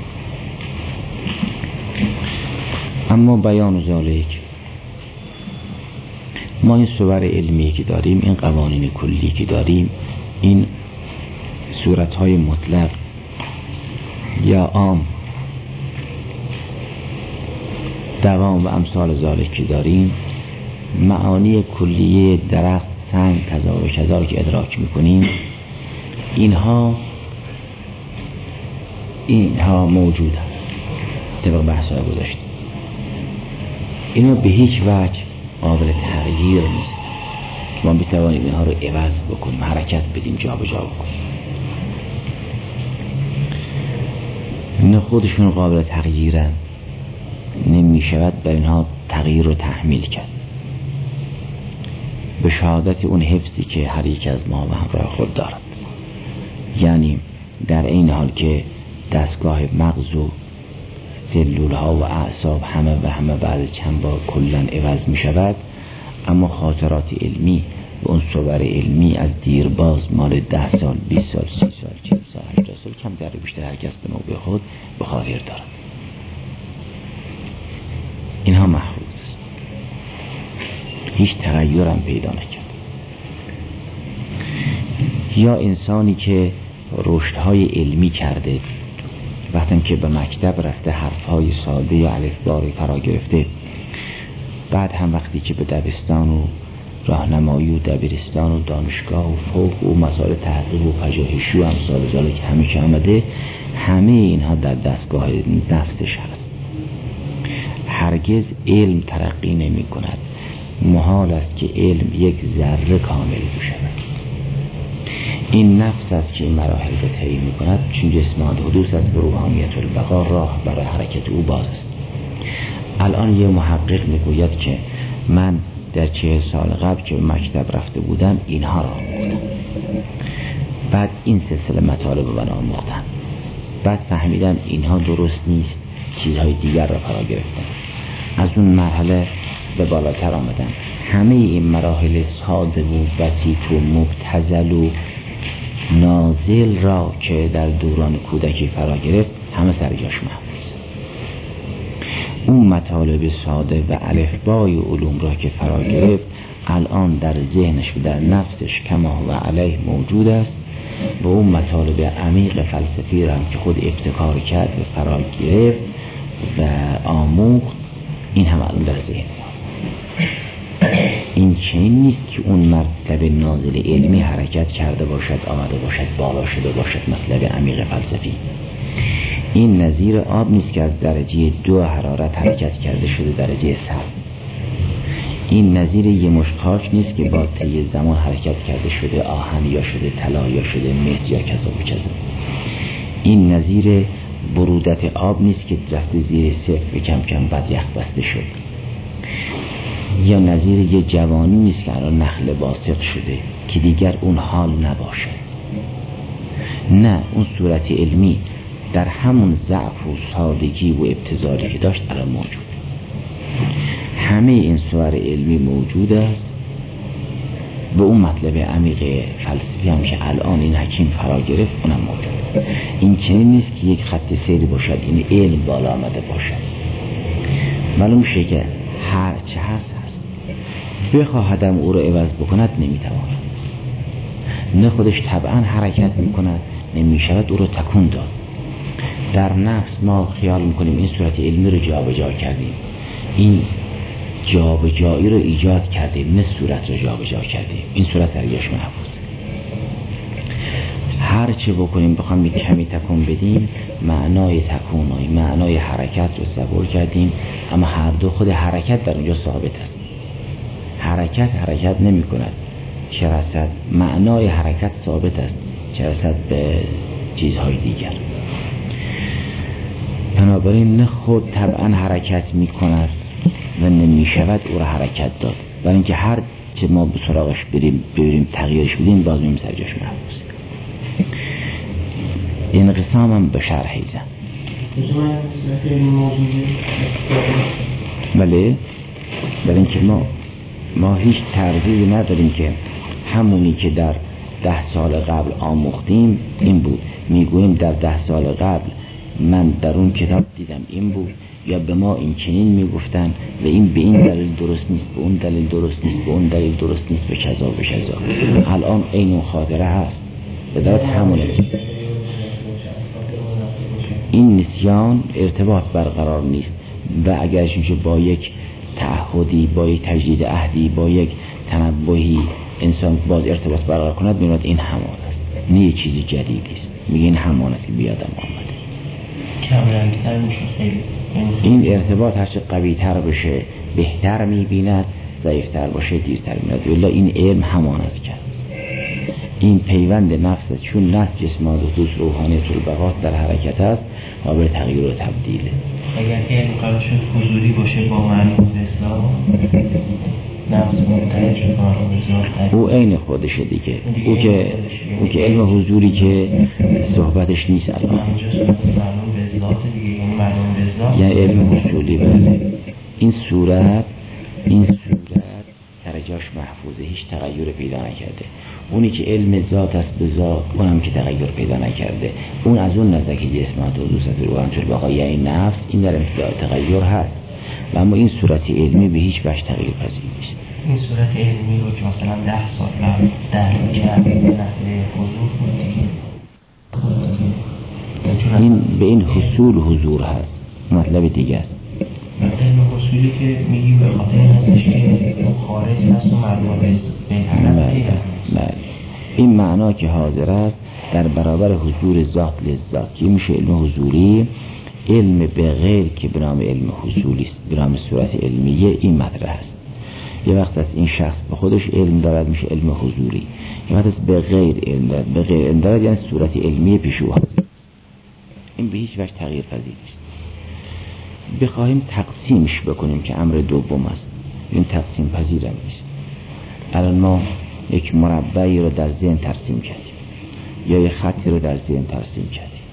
اما بیان ذالک، ما این صور علمی که داریم، این قوانین کلی که داریم، این صورتهای مطلق یا عام، دوام و امثال ذالک که داریم، معانی کلیه درخت، سنگ، کذا و کذا که ادراک میکنیم، اینها اینها موجود هست. طبق بحث ها گذاشتیم، اینا به هیچ وجه قابل تغییر نیست که ما بتوانیم اینها رو عوض بکنیم، حرکت بدیم، جا به جا بکنیم. نه خودشون قابل تغییرن، نمی شود بر اینها تغییر رو تحمیل کرد، به شهادت اون حفظی که هر یک از ما و همراه خود دارد. یعنی در این حال که دستگاه مغز و سلول ها و اعصاب همه و همه بعد چند بار کلن عوض می شود، اما خاطرات علمی و اون صور علمی از دیرباز مال ده سال، بیست سال، سی سال، چهل سال، هشتاد سال کم در بیشتر هر کس به نوبه خود به خاطر دارد. اینها محفوظ است، هیچ تغییر هم پیدا نکرد. یا انسانی که رشدهای علمی کرده، وقتی که به مکتب رفته حرفهای ساده یا الفبا فرا گرفته، بعد هم وقتی که به دبستان و راهنمایی و دبیرستان و دانشگاه و فوق و مسائل تحقیق و پژوهشی و امثال ذالک همه که آمده، همه اینها در دستگاه نفسش هست. هرگز علم ترقی نمی کند. محال است که علم یک ذره کامل بشود. این نفس است که این مراحل رو طی می کند، چون جسمات حدوث است و روحانیت البقا راه برای حرکت او باز است. الان یه محقق میگوید که من در چه سال قبل که مکتب رفته بودم اینها را آموختم، بعد این سلسله مطالب رو من آموختم، بعد فهمیدم اینها درست نیست، چیزهای دیگر را فرا گرفتم، از اون مرحله به بالاتر آمدم. همه این مراحل ساده و بسیط و مبتذل و نازل را که در دوران کودکی فرا گرفت، همه سر جاش محفوظ. اون مطالب ساده و الفبای علوم را که فرا گرفت، الان در ذهنش و در نفسش کما و علیه موجود است، و اون مطالب عمیق فلسفی را که خود ابتکار کرد و فرا گرفت و آموخت، این هم الان در ذهن ماست. این چنین نیست که اون مطلب نازل علمی حرکت کرده باشد، آمده باشد، بالا شده باشد مطلب عمیق فلسفی. این نظیر آب نیست که از درجه دو حرارت حرکت کرده شده درجه صفر. این نظیر یه مشت خاک نیست که با طی زمان حرکت کرده شده آهن یا شده طلا یا شده مس یا کذا و کذا. این نظیر برودت آب نیست که رفته زیر صفر و کم کم بعد یخ بسته شد. یا نظیر یه جوانی نیست که الان نخل باسق شده که دیگر اون حال نباشه. نه، اون صورت علمی در همون ضعف و سادگی و ابتذالی که داشت الان موجود. همه این صور علمی موجود است. به اون مطلب عمیق فلسفی هم که الان این حکیم فرا گرفت اونم موجود. این چنین نیست که یک خط سیری باشد این علم بالا آمده باشد. معلوم میشه که هر چه هست هست. بخواهدم او رو عوض بکند نمیتواند. نه خودش طبعا حرکت میکند، نمیشود او رو تکون داد. در نفس ما خیال میکنیم این صورت علمی رو جا به جا کردیم، این جا به جایی رو ایجاد کردیم، نه صورت رو جا به جا کردیم. این صورت در جاش محفوظ. هر چه بکنیم بخوام یک کمی تکون بدیم، معنای تکون و معنای حرکت رو تصور کردیم، اما هر دو خود حرکت در اونجا ثابت است. حرکت حرکت نمی کند، چه رسد معنای حرکت ثابت است، چه رسد به چیزهای دیگر. بنابراین نه خود طبعا حرکت می کند و نمی شود او را حرکت داد، برای اینکه هر چه ما به سراغش بریم بریم تغییرش بدیم باز میم سرجاش محفوظ. انقسام هم به شرح ایزن. بله، برای اینکه ما ما هیچ تردیدی نداریم که همونی که در ده سال قبل آموختیم این بود. میگوییم در ده سال قبل من در اون کتاب دیدم این بود، یا به ما این چنین میگفتن و این به این دلیل درست نیست، به اون دلیل درست نیست، به اون دلیل درست نیست، به کذا به کذا. الان این اون خاطره هست به درد همونه. این نسیان ارتباط برقرار نیست و اگرش میشه با یک تعهدی، با یک تجدید عهدی، با یک تنبهی انسان باز ارتباط برقرار کند، می‌بیند این همان است، نه یه چیزی جدیدی است. میگه این همان است که بیادم آمده. کمرنگ‌تر میشه خیلی. این ارتباط هرچه قوی‌تر بشه بهتر می‌بیند، ضعیف‌تر باشه دیرتر می‌بیند. ولی این علم همان است که این پیوند نفس است، چون نفس جسمات و دوست روحانیت البقاست در حرکت است، قابل تغییر و تبدیله. اگر علم قرار شد حضوری باشه با معنی اسلام، نفس منتهی شد با او عین خودشه دیگه. او که او که علم حضوری که صحبتش نیست الان. معلوم به ذات دیگه، یعنی معلوم به ذات، یعنی علم حضوری. بله، این صورت این صورت درجاش محفوظه، هیچ تغییر پیدا نکرده. اونی که علم ذات است به ذات، اونم که تغییر پیدا نکرده. اون از اون نظر که جسمات و دوست روحانیت البقا یعنی نفس، این در ابتدای تغییر هست، و اما این صورت علمی به هیچ وجه تغییر پذیر نیست. این صورت علمی رو که مثلا ده سال قبل در کرد به نحوه حضور این به این حصول حضور هست، مطلب دیگه است. علم حصولی که میگیم به خاطر این هستش که خارج هست و معلوم به حرفی هست. این معنا که حاضر است در برابر حضور ذات لذات که میشه علم حضوری. علم به غیر که به نام علم حصولی است، به نام صورت علمیه، این مطرح است. یه وقت از این شخص به خودش علم دارد میشه علم حضوری، یه وقت از به غیر علم دارد. به غیر علم دارد یعنی صورت علمیه پیشو هست. این به هیچ وجه تغییر پذیر نیست. بخواهیم تقسیمش بکنیم که امر دوم است، این تقسیم پذیر هم نیست. الان ما یک مربعی رو در ذهن ترسیم کردیم یا یک خطی رو در ذهن ترسیم کردیم،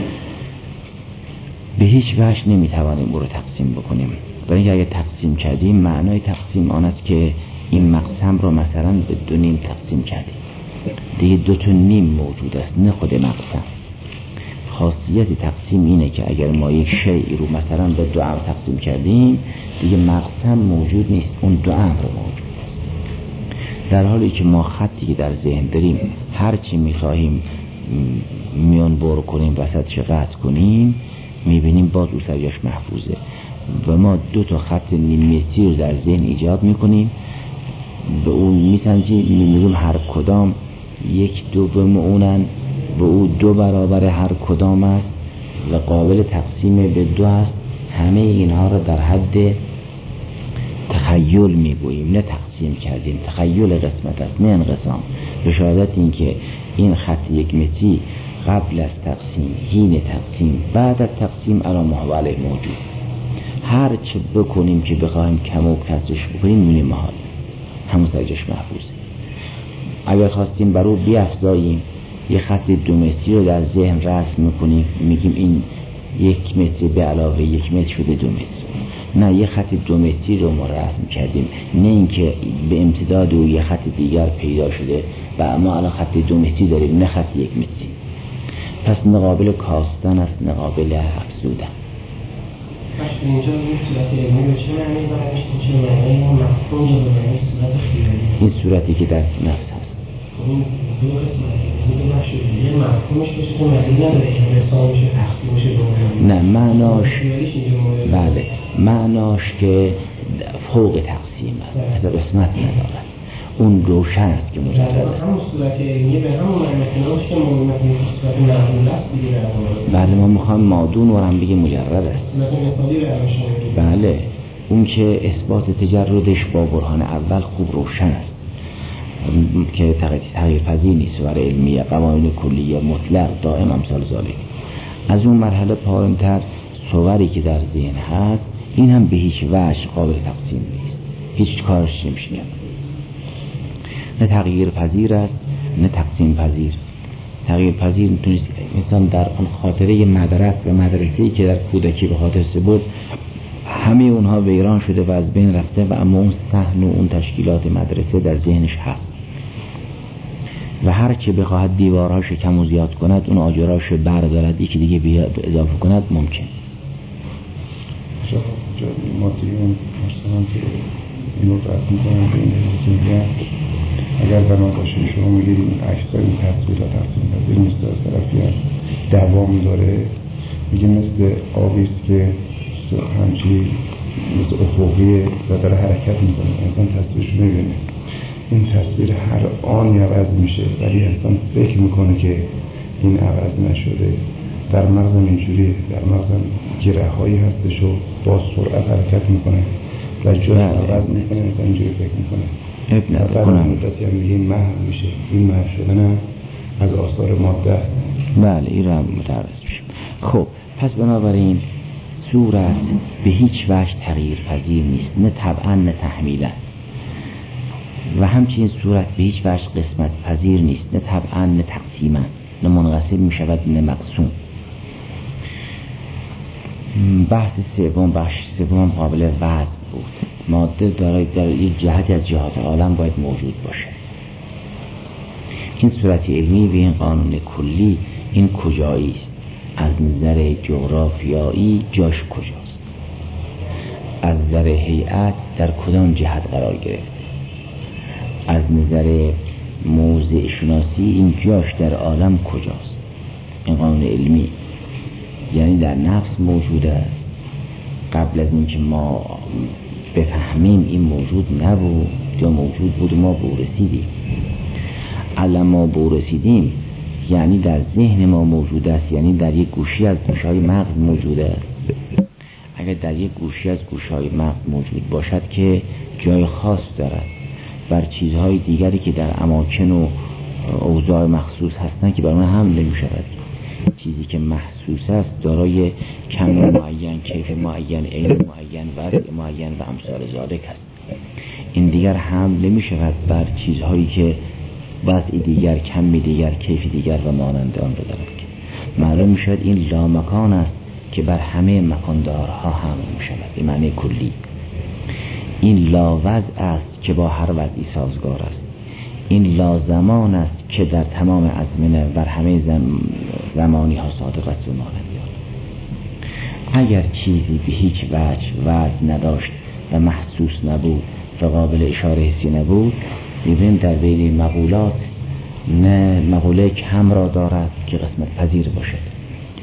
به هیچ وجه نمیتوانیم او رو تقسیم بکنیم. برای اینکه اگه تقسیم کردیم، معنای تقسیم آن است که این مقسم رو مثلا به دو نیم تقسیم کردیم، دیگه دو تا نیم موجود است، نه خود مقسم. خاصیت تقسیم اینه که اگر ما یک شیء رو مثلا به دو امر تقسیم کردیم، دیگه مقسم موجود نیست، اون دو امر موجود است. در حالی که ما خطی که در ذهن داریم، هر چی میخواهیم میان بر کنیم، وسطش قطع کنیم، میبینیم باز او سرجاش محفوظه. و ما دو تا خط نیم متری رو در ذهن ایجاد میکنیم، به اون میسنجیم، میبینیم هر کدام یک دوم اونن، به او دو برابر هر کدام است و قابل تقسیم به دو است. همه اینها را در حد تخیل میگوییم، نه تقسیم کردیم. تخیل قسمت است، نه انقسام. به شهادت این که این خط یک متری قبل از تقسیم، حین تقسیم، بعد از تقسیم علی ما هو علیه موجود. هر چه بکنیم که بخوایم کم و کسرش بکنیم، می‌بینیم محال، همون سرجاش محفوظه. اگر خواستیم بر او بیفزاییم یه خط دو متری رو در ذهن رسم میکنیم، میگیم این یک متر به علاوه یک متر شده دو متر. نه، یه خط دو متری رو ما رسم کردیم، نه اینکه به امتداد او یه خط دیگر پیدا شده و ما الان خط دو متری داریم نه خط یک متری. پس نقابل کاستن است، نقابل افزودن. پس اینجا این صورت علمی به چه معنی باید چه معنی مفهوم یا معنی صورت خیالی؟ این صورتی که در نفس هست. این دو قسمت این بخش دیگه مفهومش بشه که معنی نداره که انسان میشه تقسیم میشه به نه، معناش بله معناش که فوق تقسیم است، از قسمت ندارد، اون روشن است که مجرد است. همون صورت علمی به همون معنی که معنی صورت معقول است دیگه. بله، ما میخوایم مادون و هم بگه مجرد است. بله، اون که اثبات تجردش با برهان اول خوب روشن است که تغییر پذیر نیست، برای علمیه قوانین کلیه مطلق دائم امثال ذالک. از اون مرحله پایین‌تر صوری که در ذهن هست این هم به هیچ وجه قابل تقسیم نیست، هیچ کارش نمیشه کرد. نه تغییر پذیر است نه تقسیم پذیر. تغییر پذیر میتونید انسان در اون خاطره مدرسه و مدرسه‌ای که در کودکی به خاطر سپرد همه اونها ویران شده و از بین رفته و اما اون صحن و اون تشکیلات مدرسه در ذهنش هست و هر چه بخواهد دیوارهاش کم و زیاد کند اون آجرهاش بردارد یکی دیگه بیاد اضافه کند ممکن. ما دیگه اون مثلا که اینو رد میکنم به این که اگر بنا باشه شما میگید این عکس‌ها این تصویرات تقسیم پذیر نیست، از طرفی هم دوام داره، میگه مثل آبیست که همچی مثل افقیه و داره حرکت میکنه، انسان تصویرش نمیبینه، این تصویر هر آنی عوض میشه ولی انسان فکر میکنه که این عوض نشده. در مغزم اینجوریه، در مغزم گره هایی هستش و با سرعت حرکت میکنه و جز عوض میکنه، انسان اینجوری فکر میکنه. ابن بعد مدتی هم میگه محو میشه، این محو شدن از آثار ماده. بله، این رو هم متعرض میشه. خب پس بنابراین صورت به هیچ وجه تغییر پذیر نیست، نه طبعا نه تحمیلا، و همچنین صورت به هیچ وجه قسمت پذیر نیست، نه طبعا نه تقسیما، نه منقسم میشود نه مقسوم. بحث سوم بخش سوم قابل وضع بود. ماده دارای در یک جهتی از جهات عالم باید موجود باشه. این صورت علمی به این قانون کلی این کجایی است؟ از نظر جغرافیایی جاش کجاست؟ از نظر هیئت در کدام جهت قرار گرفته؟ از نظر موضع شناسی این جاش در عالم کجاست؟ این قانون علمی یعنی در نفس موجود است. قبل از اینکه ما بفهمیم این موجود نبود یا موجود بود ما بورسیدیم. الان ما بورسیدیم یعنی در ذهن ما موجود است، یعنی در یک گوشی از گوشهای مغز موجود است. اگر در یک گوشی از گوشهای مغز موجود باشد که جای خاص دارد، بر چیزهای دیگری که در اماکن و اوضاع مخصوص هستند که بر اون هم نمی شود. چیزی که محسوس است دارای کم معین، کیف معین، عین معین، وضع معین و امثال ذالک است. این دیگر هم نمی شود بر چیزهایی که وضع دیگر، کم دیگر، کیف دیگر و مانند آن رو دارد. معلوم می شود این لامکان است که بر همه مکاندارها هم می شود به معنی کلی. این لاوضع است که با هر وضعی سازگار است. این لازمان است که در تمام ازمنه بر همه زم... زمانی ها صادق است و مانند آن. اگر چیزی به هیچ وجه وضع نداشت و محسوس نبود و قابل اشاره حسی نبود، می‌بینیم در بین مقولات نه مقوله کم را دارد که قسمت پذیر باشد،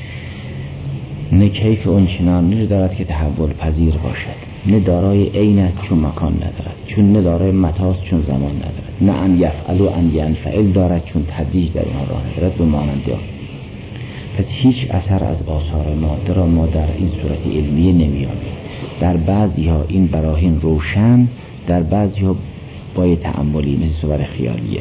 نه کیف اون چنانی دارد که تحول پذیر باشد، نه دارای عین است چون مکان ندارد، چون نه دارای متاست چون زمان ندارد، نه ان یفعل و ان ینفعل دارد چون تدریج در اینها راه ندارد و مانند آن. پس هیچ اثر از آثار ماده را ما در این صورت علمیه نمی‌یابیم. در بعضی ها این براهین روشن، در بعضی ها با تأملی مثل صور خیالیه.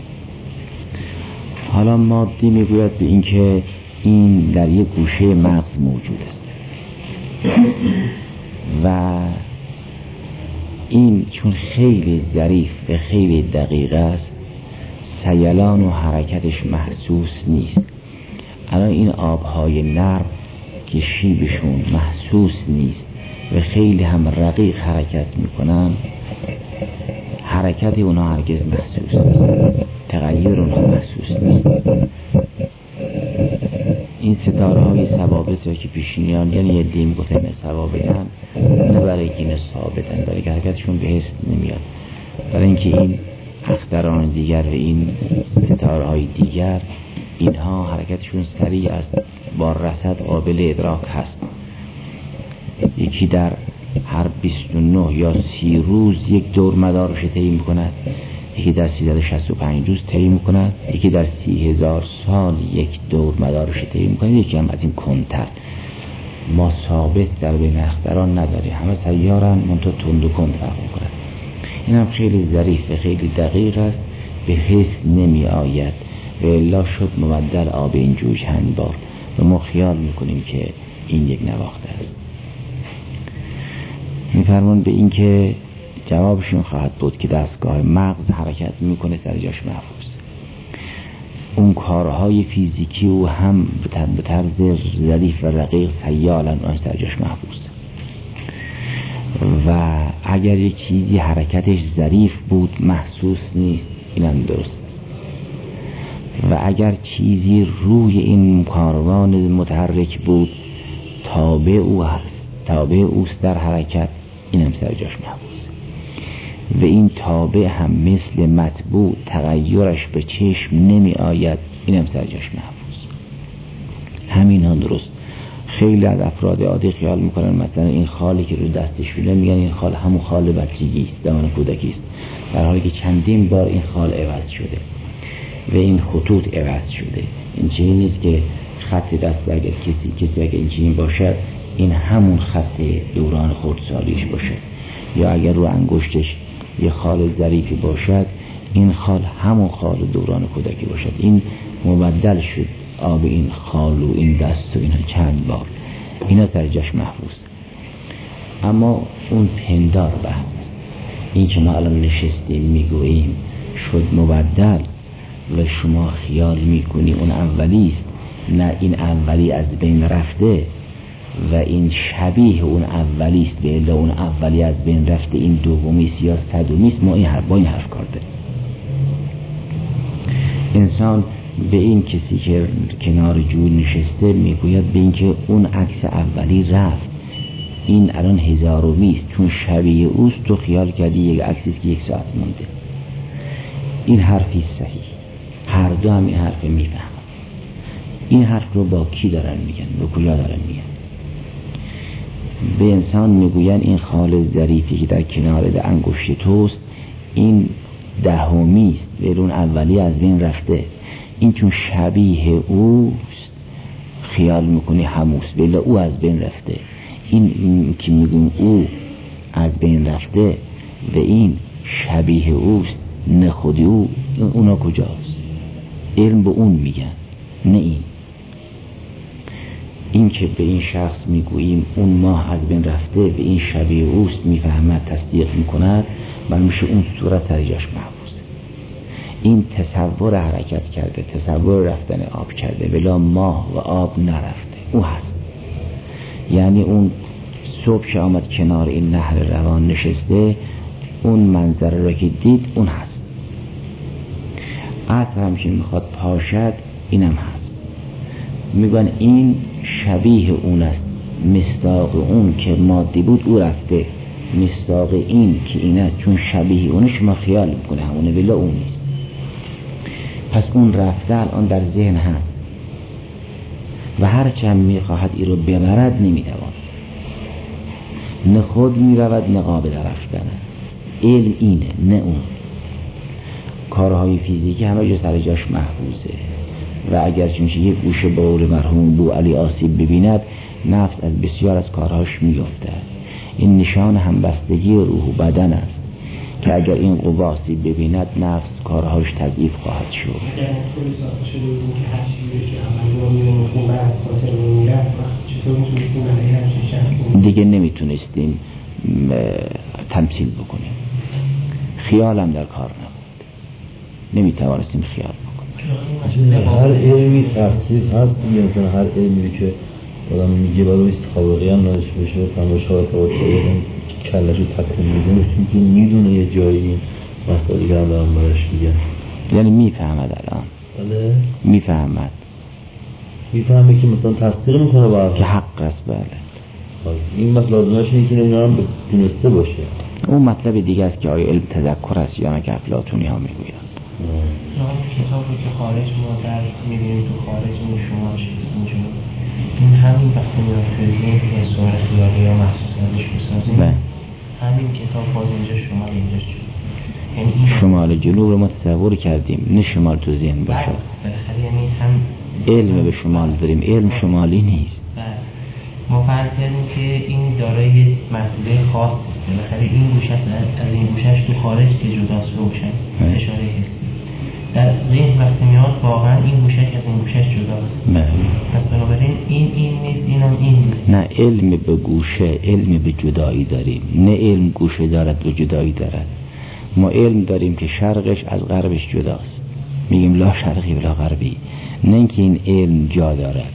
حالا مادی میگوید به این که این در یک گوشه مغز موجود است و این چون خیلی ظریف و خیلی دقیق است سیلان و حرکتش محسوس نیست. الان این آبهای نرم که شیبشون محسوس نیست و خیلی هم رقیق حرکت میکنن، حرکت اونها هرگز محسوس نیست، تغییر اونها محسوس نیست. این ستاره های ثوابت را که پیشینیان، یعنی یه دیم گفتن ثوابتن، نه برای که ثابتن، برای که حرکتشون به حس نمیاد، برای اینکه این اختران دیگر و این ستاره های دیگر اینها حرکتشون سریع است، با رصد قابل ادراک هست. یکی در هر بیست و نه یا سی روز یک دور مدارش طی می‌کند، یکی در سیصد و شصت و پنج روز طی می‌کند، یکی در سی هزار سال یک دور مدارش طی می‌کند، یکی هم از این کنتر. ما ثابت در بین اختران نداریم، همه سیارن منتها تند و کند فرق می‌کند. این هم خیلی ظریف و خیلی دقیق است، به حس نمی آید و الا شد مبدل آب این جوی چند بار و ما خیال میکنیم که این یک نواخته است. میفرمان به این که جوابشون خواهد بود که دستگاه مغز حرکت میکنه در جاش محفوظ. اون کارهای فیزیکی و هم به طرز ظریف و رقیق سیالن اون در جاش محفوظ. و اگر یک چیزی حرکتش ظریف بود محسوس نیست، اینم درست. و اگر چیزی روی این کاروان متحرک بود تابع او هست، تابع اوست در حرکت، اینم سر جاش محفوظ. و این تابع هم مثل مطبوع تغییرش به چشم نمی آید، اینم سر جاش محفوظ. همین هم درست. خیلی از افراد عادی خیال میکنن مثلا این خالی که رو دستشونه میگن این خال همون خال بچگی است، دوران کودکی است، در حالی که چندین بار این خال عوض شده و این خطوط عوض شده. این چیزی نیست که خط دست اگر کسی کسی اگر این چیزی باشد این همون خط دوران خردسالیش باشد، یا اگر رو انگشتش یه خال ظریفی باشد این خال همون خال دوران کودکی باشد. این مبدل شد آب این خال و این دست و اینا چند بار، اینا در جاش محفوظ. اما اون پندار بحث، این که ما الان نشستیم میگوییم شد مبدل و شما خیال میکنی اون اولیست، نه این اولی از بین رفته و این شبیه اون اولیست، به الا اون اولی از بین رفته این دومیست یا صدومیست. ما این حرف با این حرف کار داریم. انسان به این کسی که کنار جوی نشسته میگوید به این که اون عکس اولی رفت، این الان هزارومیست، چون شبیه اوست تو خیال کردی یک عکسیست که یک ساعت مونده. این حرفی صحیح، هر دو هم این حرف میفهمن. این حرف رو با کی دارن میگن؟ به کجا دارن میگن؟ به انسان میگوین این خال ظریفی که در کنار انگشت توست این دهمیست، ولی اون اولی از بین رفته. این چون شبیه اوست خیال میکنی هموست، ولی او از بین رفته. این, این که میگن او از بین رفته و این شبیه اوست، نه خودی او، اونا کجاست؟ علم به اون میگن، نه این. این که به این شخص میگوییم اون ماه از بین رفته و این شبیه اوست، میفهمد، تصدیق میکند، من میشه اون صورت ترجاش محفوظ. این تصور حرکت کرده، تصور رفتن آب کرده، ولی ماه و آب نرفته، او هست. یعنی اون صبح که آمد کنار این نهر روان نشسته، اون منظره را که دید اون هست. عصر همچنین میخواد پاشد، اینم هست. میگن این شبیه اون است، مصداق اون که مادی بود او رفته، مصداق این که این است چون شبیه اونه شما خیال میکنه همونه، ولی اون نیست. پس اون رفته الان در ذهن هست و هر چند میخواهد ای رو ببرد نمیتوان، نه خود میرود نه قابل رفتن. علم اینه، نه اون. کارهای فیزیکی همه جا سر جاش محفوظه و اگر چونشه یک گوشه به قول مرحوم بو علی آسیب ببیند، نفس از بسیار از کارهاش میفته. این نشان همبستگی روح و بدن است که اگر این قوا آسیب ببیند نفس کارهاش تضعیف خواهد شد. اگر طوری ساخته شده بودیم که هر چیزی که عملی رو می‌رفتیم بر اساس رو می‌رفت، چطور می‌تونستیم برای همچین شخص دیگه نمیتونستیم تمثیل بکنیم. خیالم در کار نبود. نمیتوانستیم خیال بکنیم. هر علمی تفسیر هست دیگه، مثلا هر علمی که آدم میگه برای استخابقی هم نازش بشه فهم شاید توجه کلشو تکون میده، مثل که میدونه یه جایی مسئله دیگه هم دارم برش میگه، یعنی میفهمد الان. بله میفهمد میفهمه که مثلا تصدیق میکنه با که حق است. بله این مثلا لازمش اینه که نمیدونم دونسته باشه. اون مطلب دیگه است که آیا علم تذکر است یا که افلاطونی ها میگویند. کتاب رو که خارج ما در میبینیم تو خارج این شما اینجا این همین وقتی میاد توی ذهن که سوال خیالی یا محسوس ازش بسازیم، همین کتاب باز اینجا شمال اینجا شد، یعنی شمال جنوب رو ما تصور کردیم، نه شمال تو ذهن باشه. بالاخره یعنی هم علم به شمال داریم، علم شمالی نیست. ما فرض کردیم که این دارای یه مرتبه خاص، بالاخره این گوشه از این گوشهش تو خارج که جداست روشن اشاره هستی، در ذهن وقتی میاد واقعا این گوشش از این گوشش جداست. بله. پس بنابراین این این نیست، اینم این نیست. نه علم به گوشه، علم به جدایی داریم، نه علم گوشه دارد و جدایی دارد. ما علم داریم که شرقش از غربش جداست، میگیم لا شرقی ولا غربی، نه اینکه این علم جا دارد.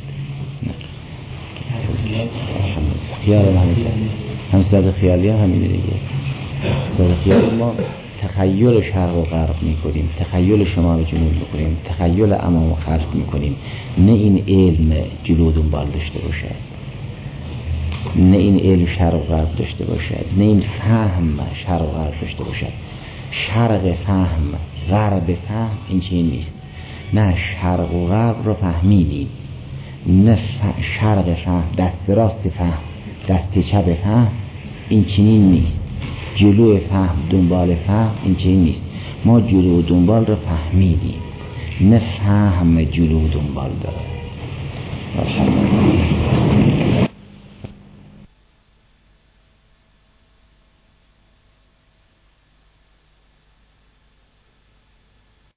خیال همین هم صد خیالی هم همین دیگه. صد خیال ما تخیل شرق و غرب میکنیم، تخیل شمال و جنوب میکنیم، تخیل امام و خلف میکنیم، نه این علم جلو دنبال داشته باشد، نه این علم شرق و غرب داشته باشد، نه این فهم شرق و غرب داشته باشد. شرق فهم، غرب فهم این چیز نیست. نه شرق و غرب رو فهمیدیم، نه شرق فهم، دست راست فهم، دست چپ فهم این چنین نیست. جلو فهم دنبال فهم این چنین نیست. ما جلو دنبال رو فهمیدیم، نه فهم جلو دنبال داره.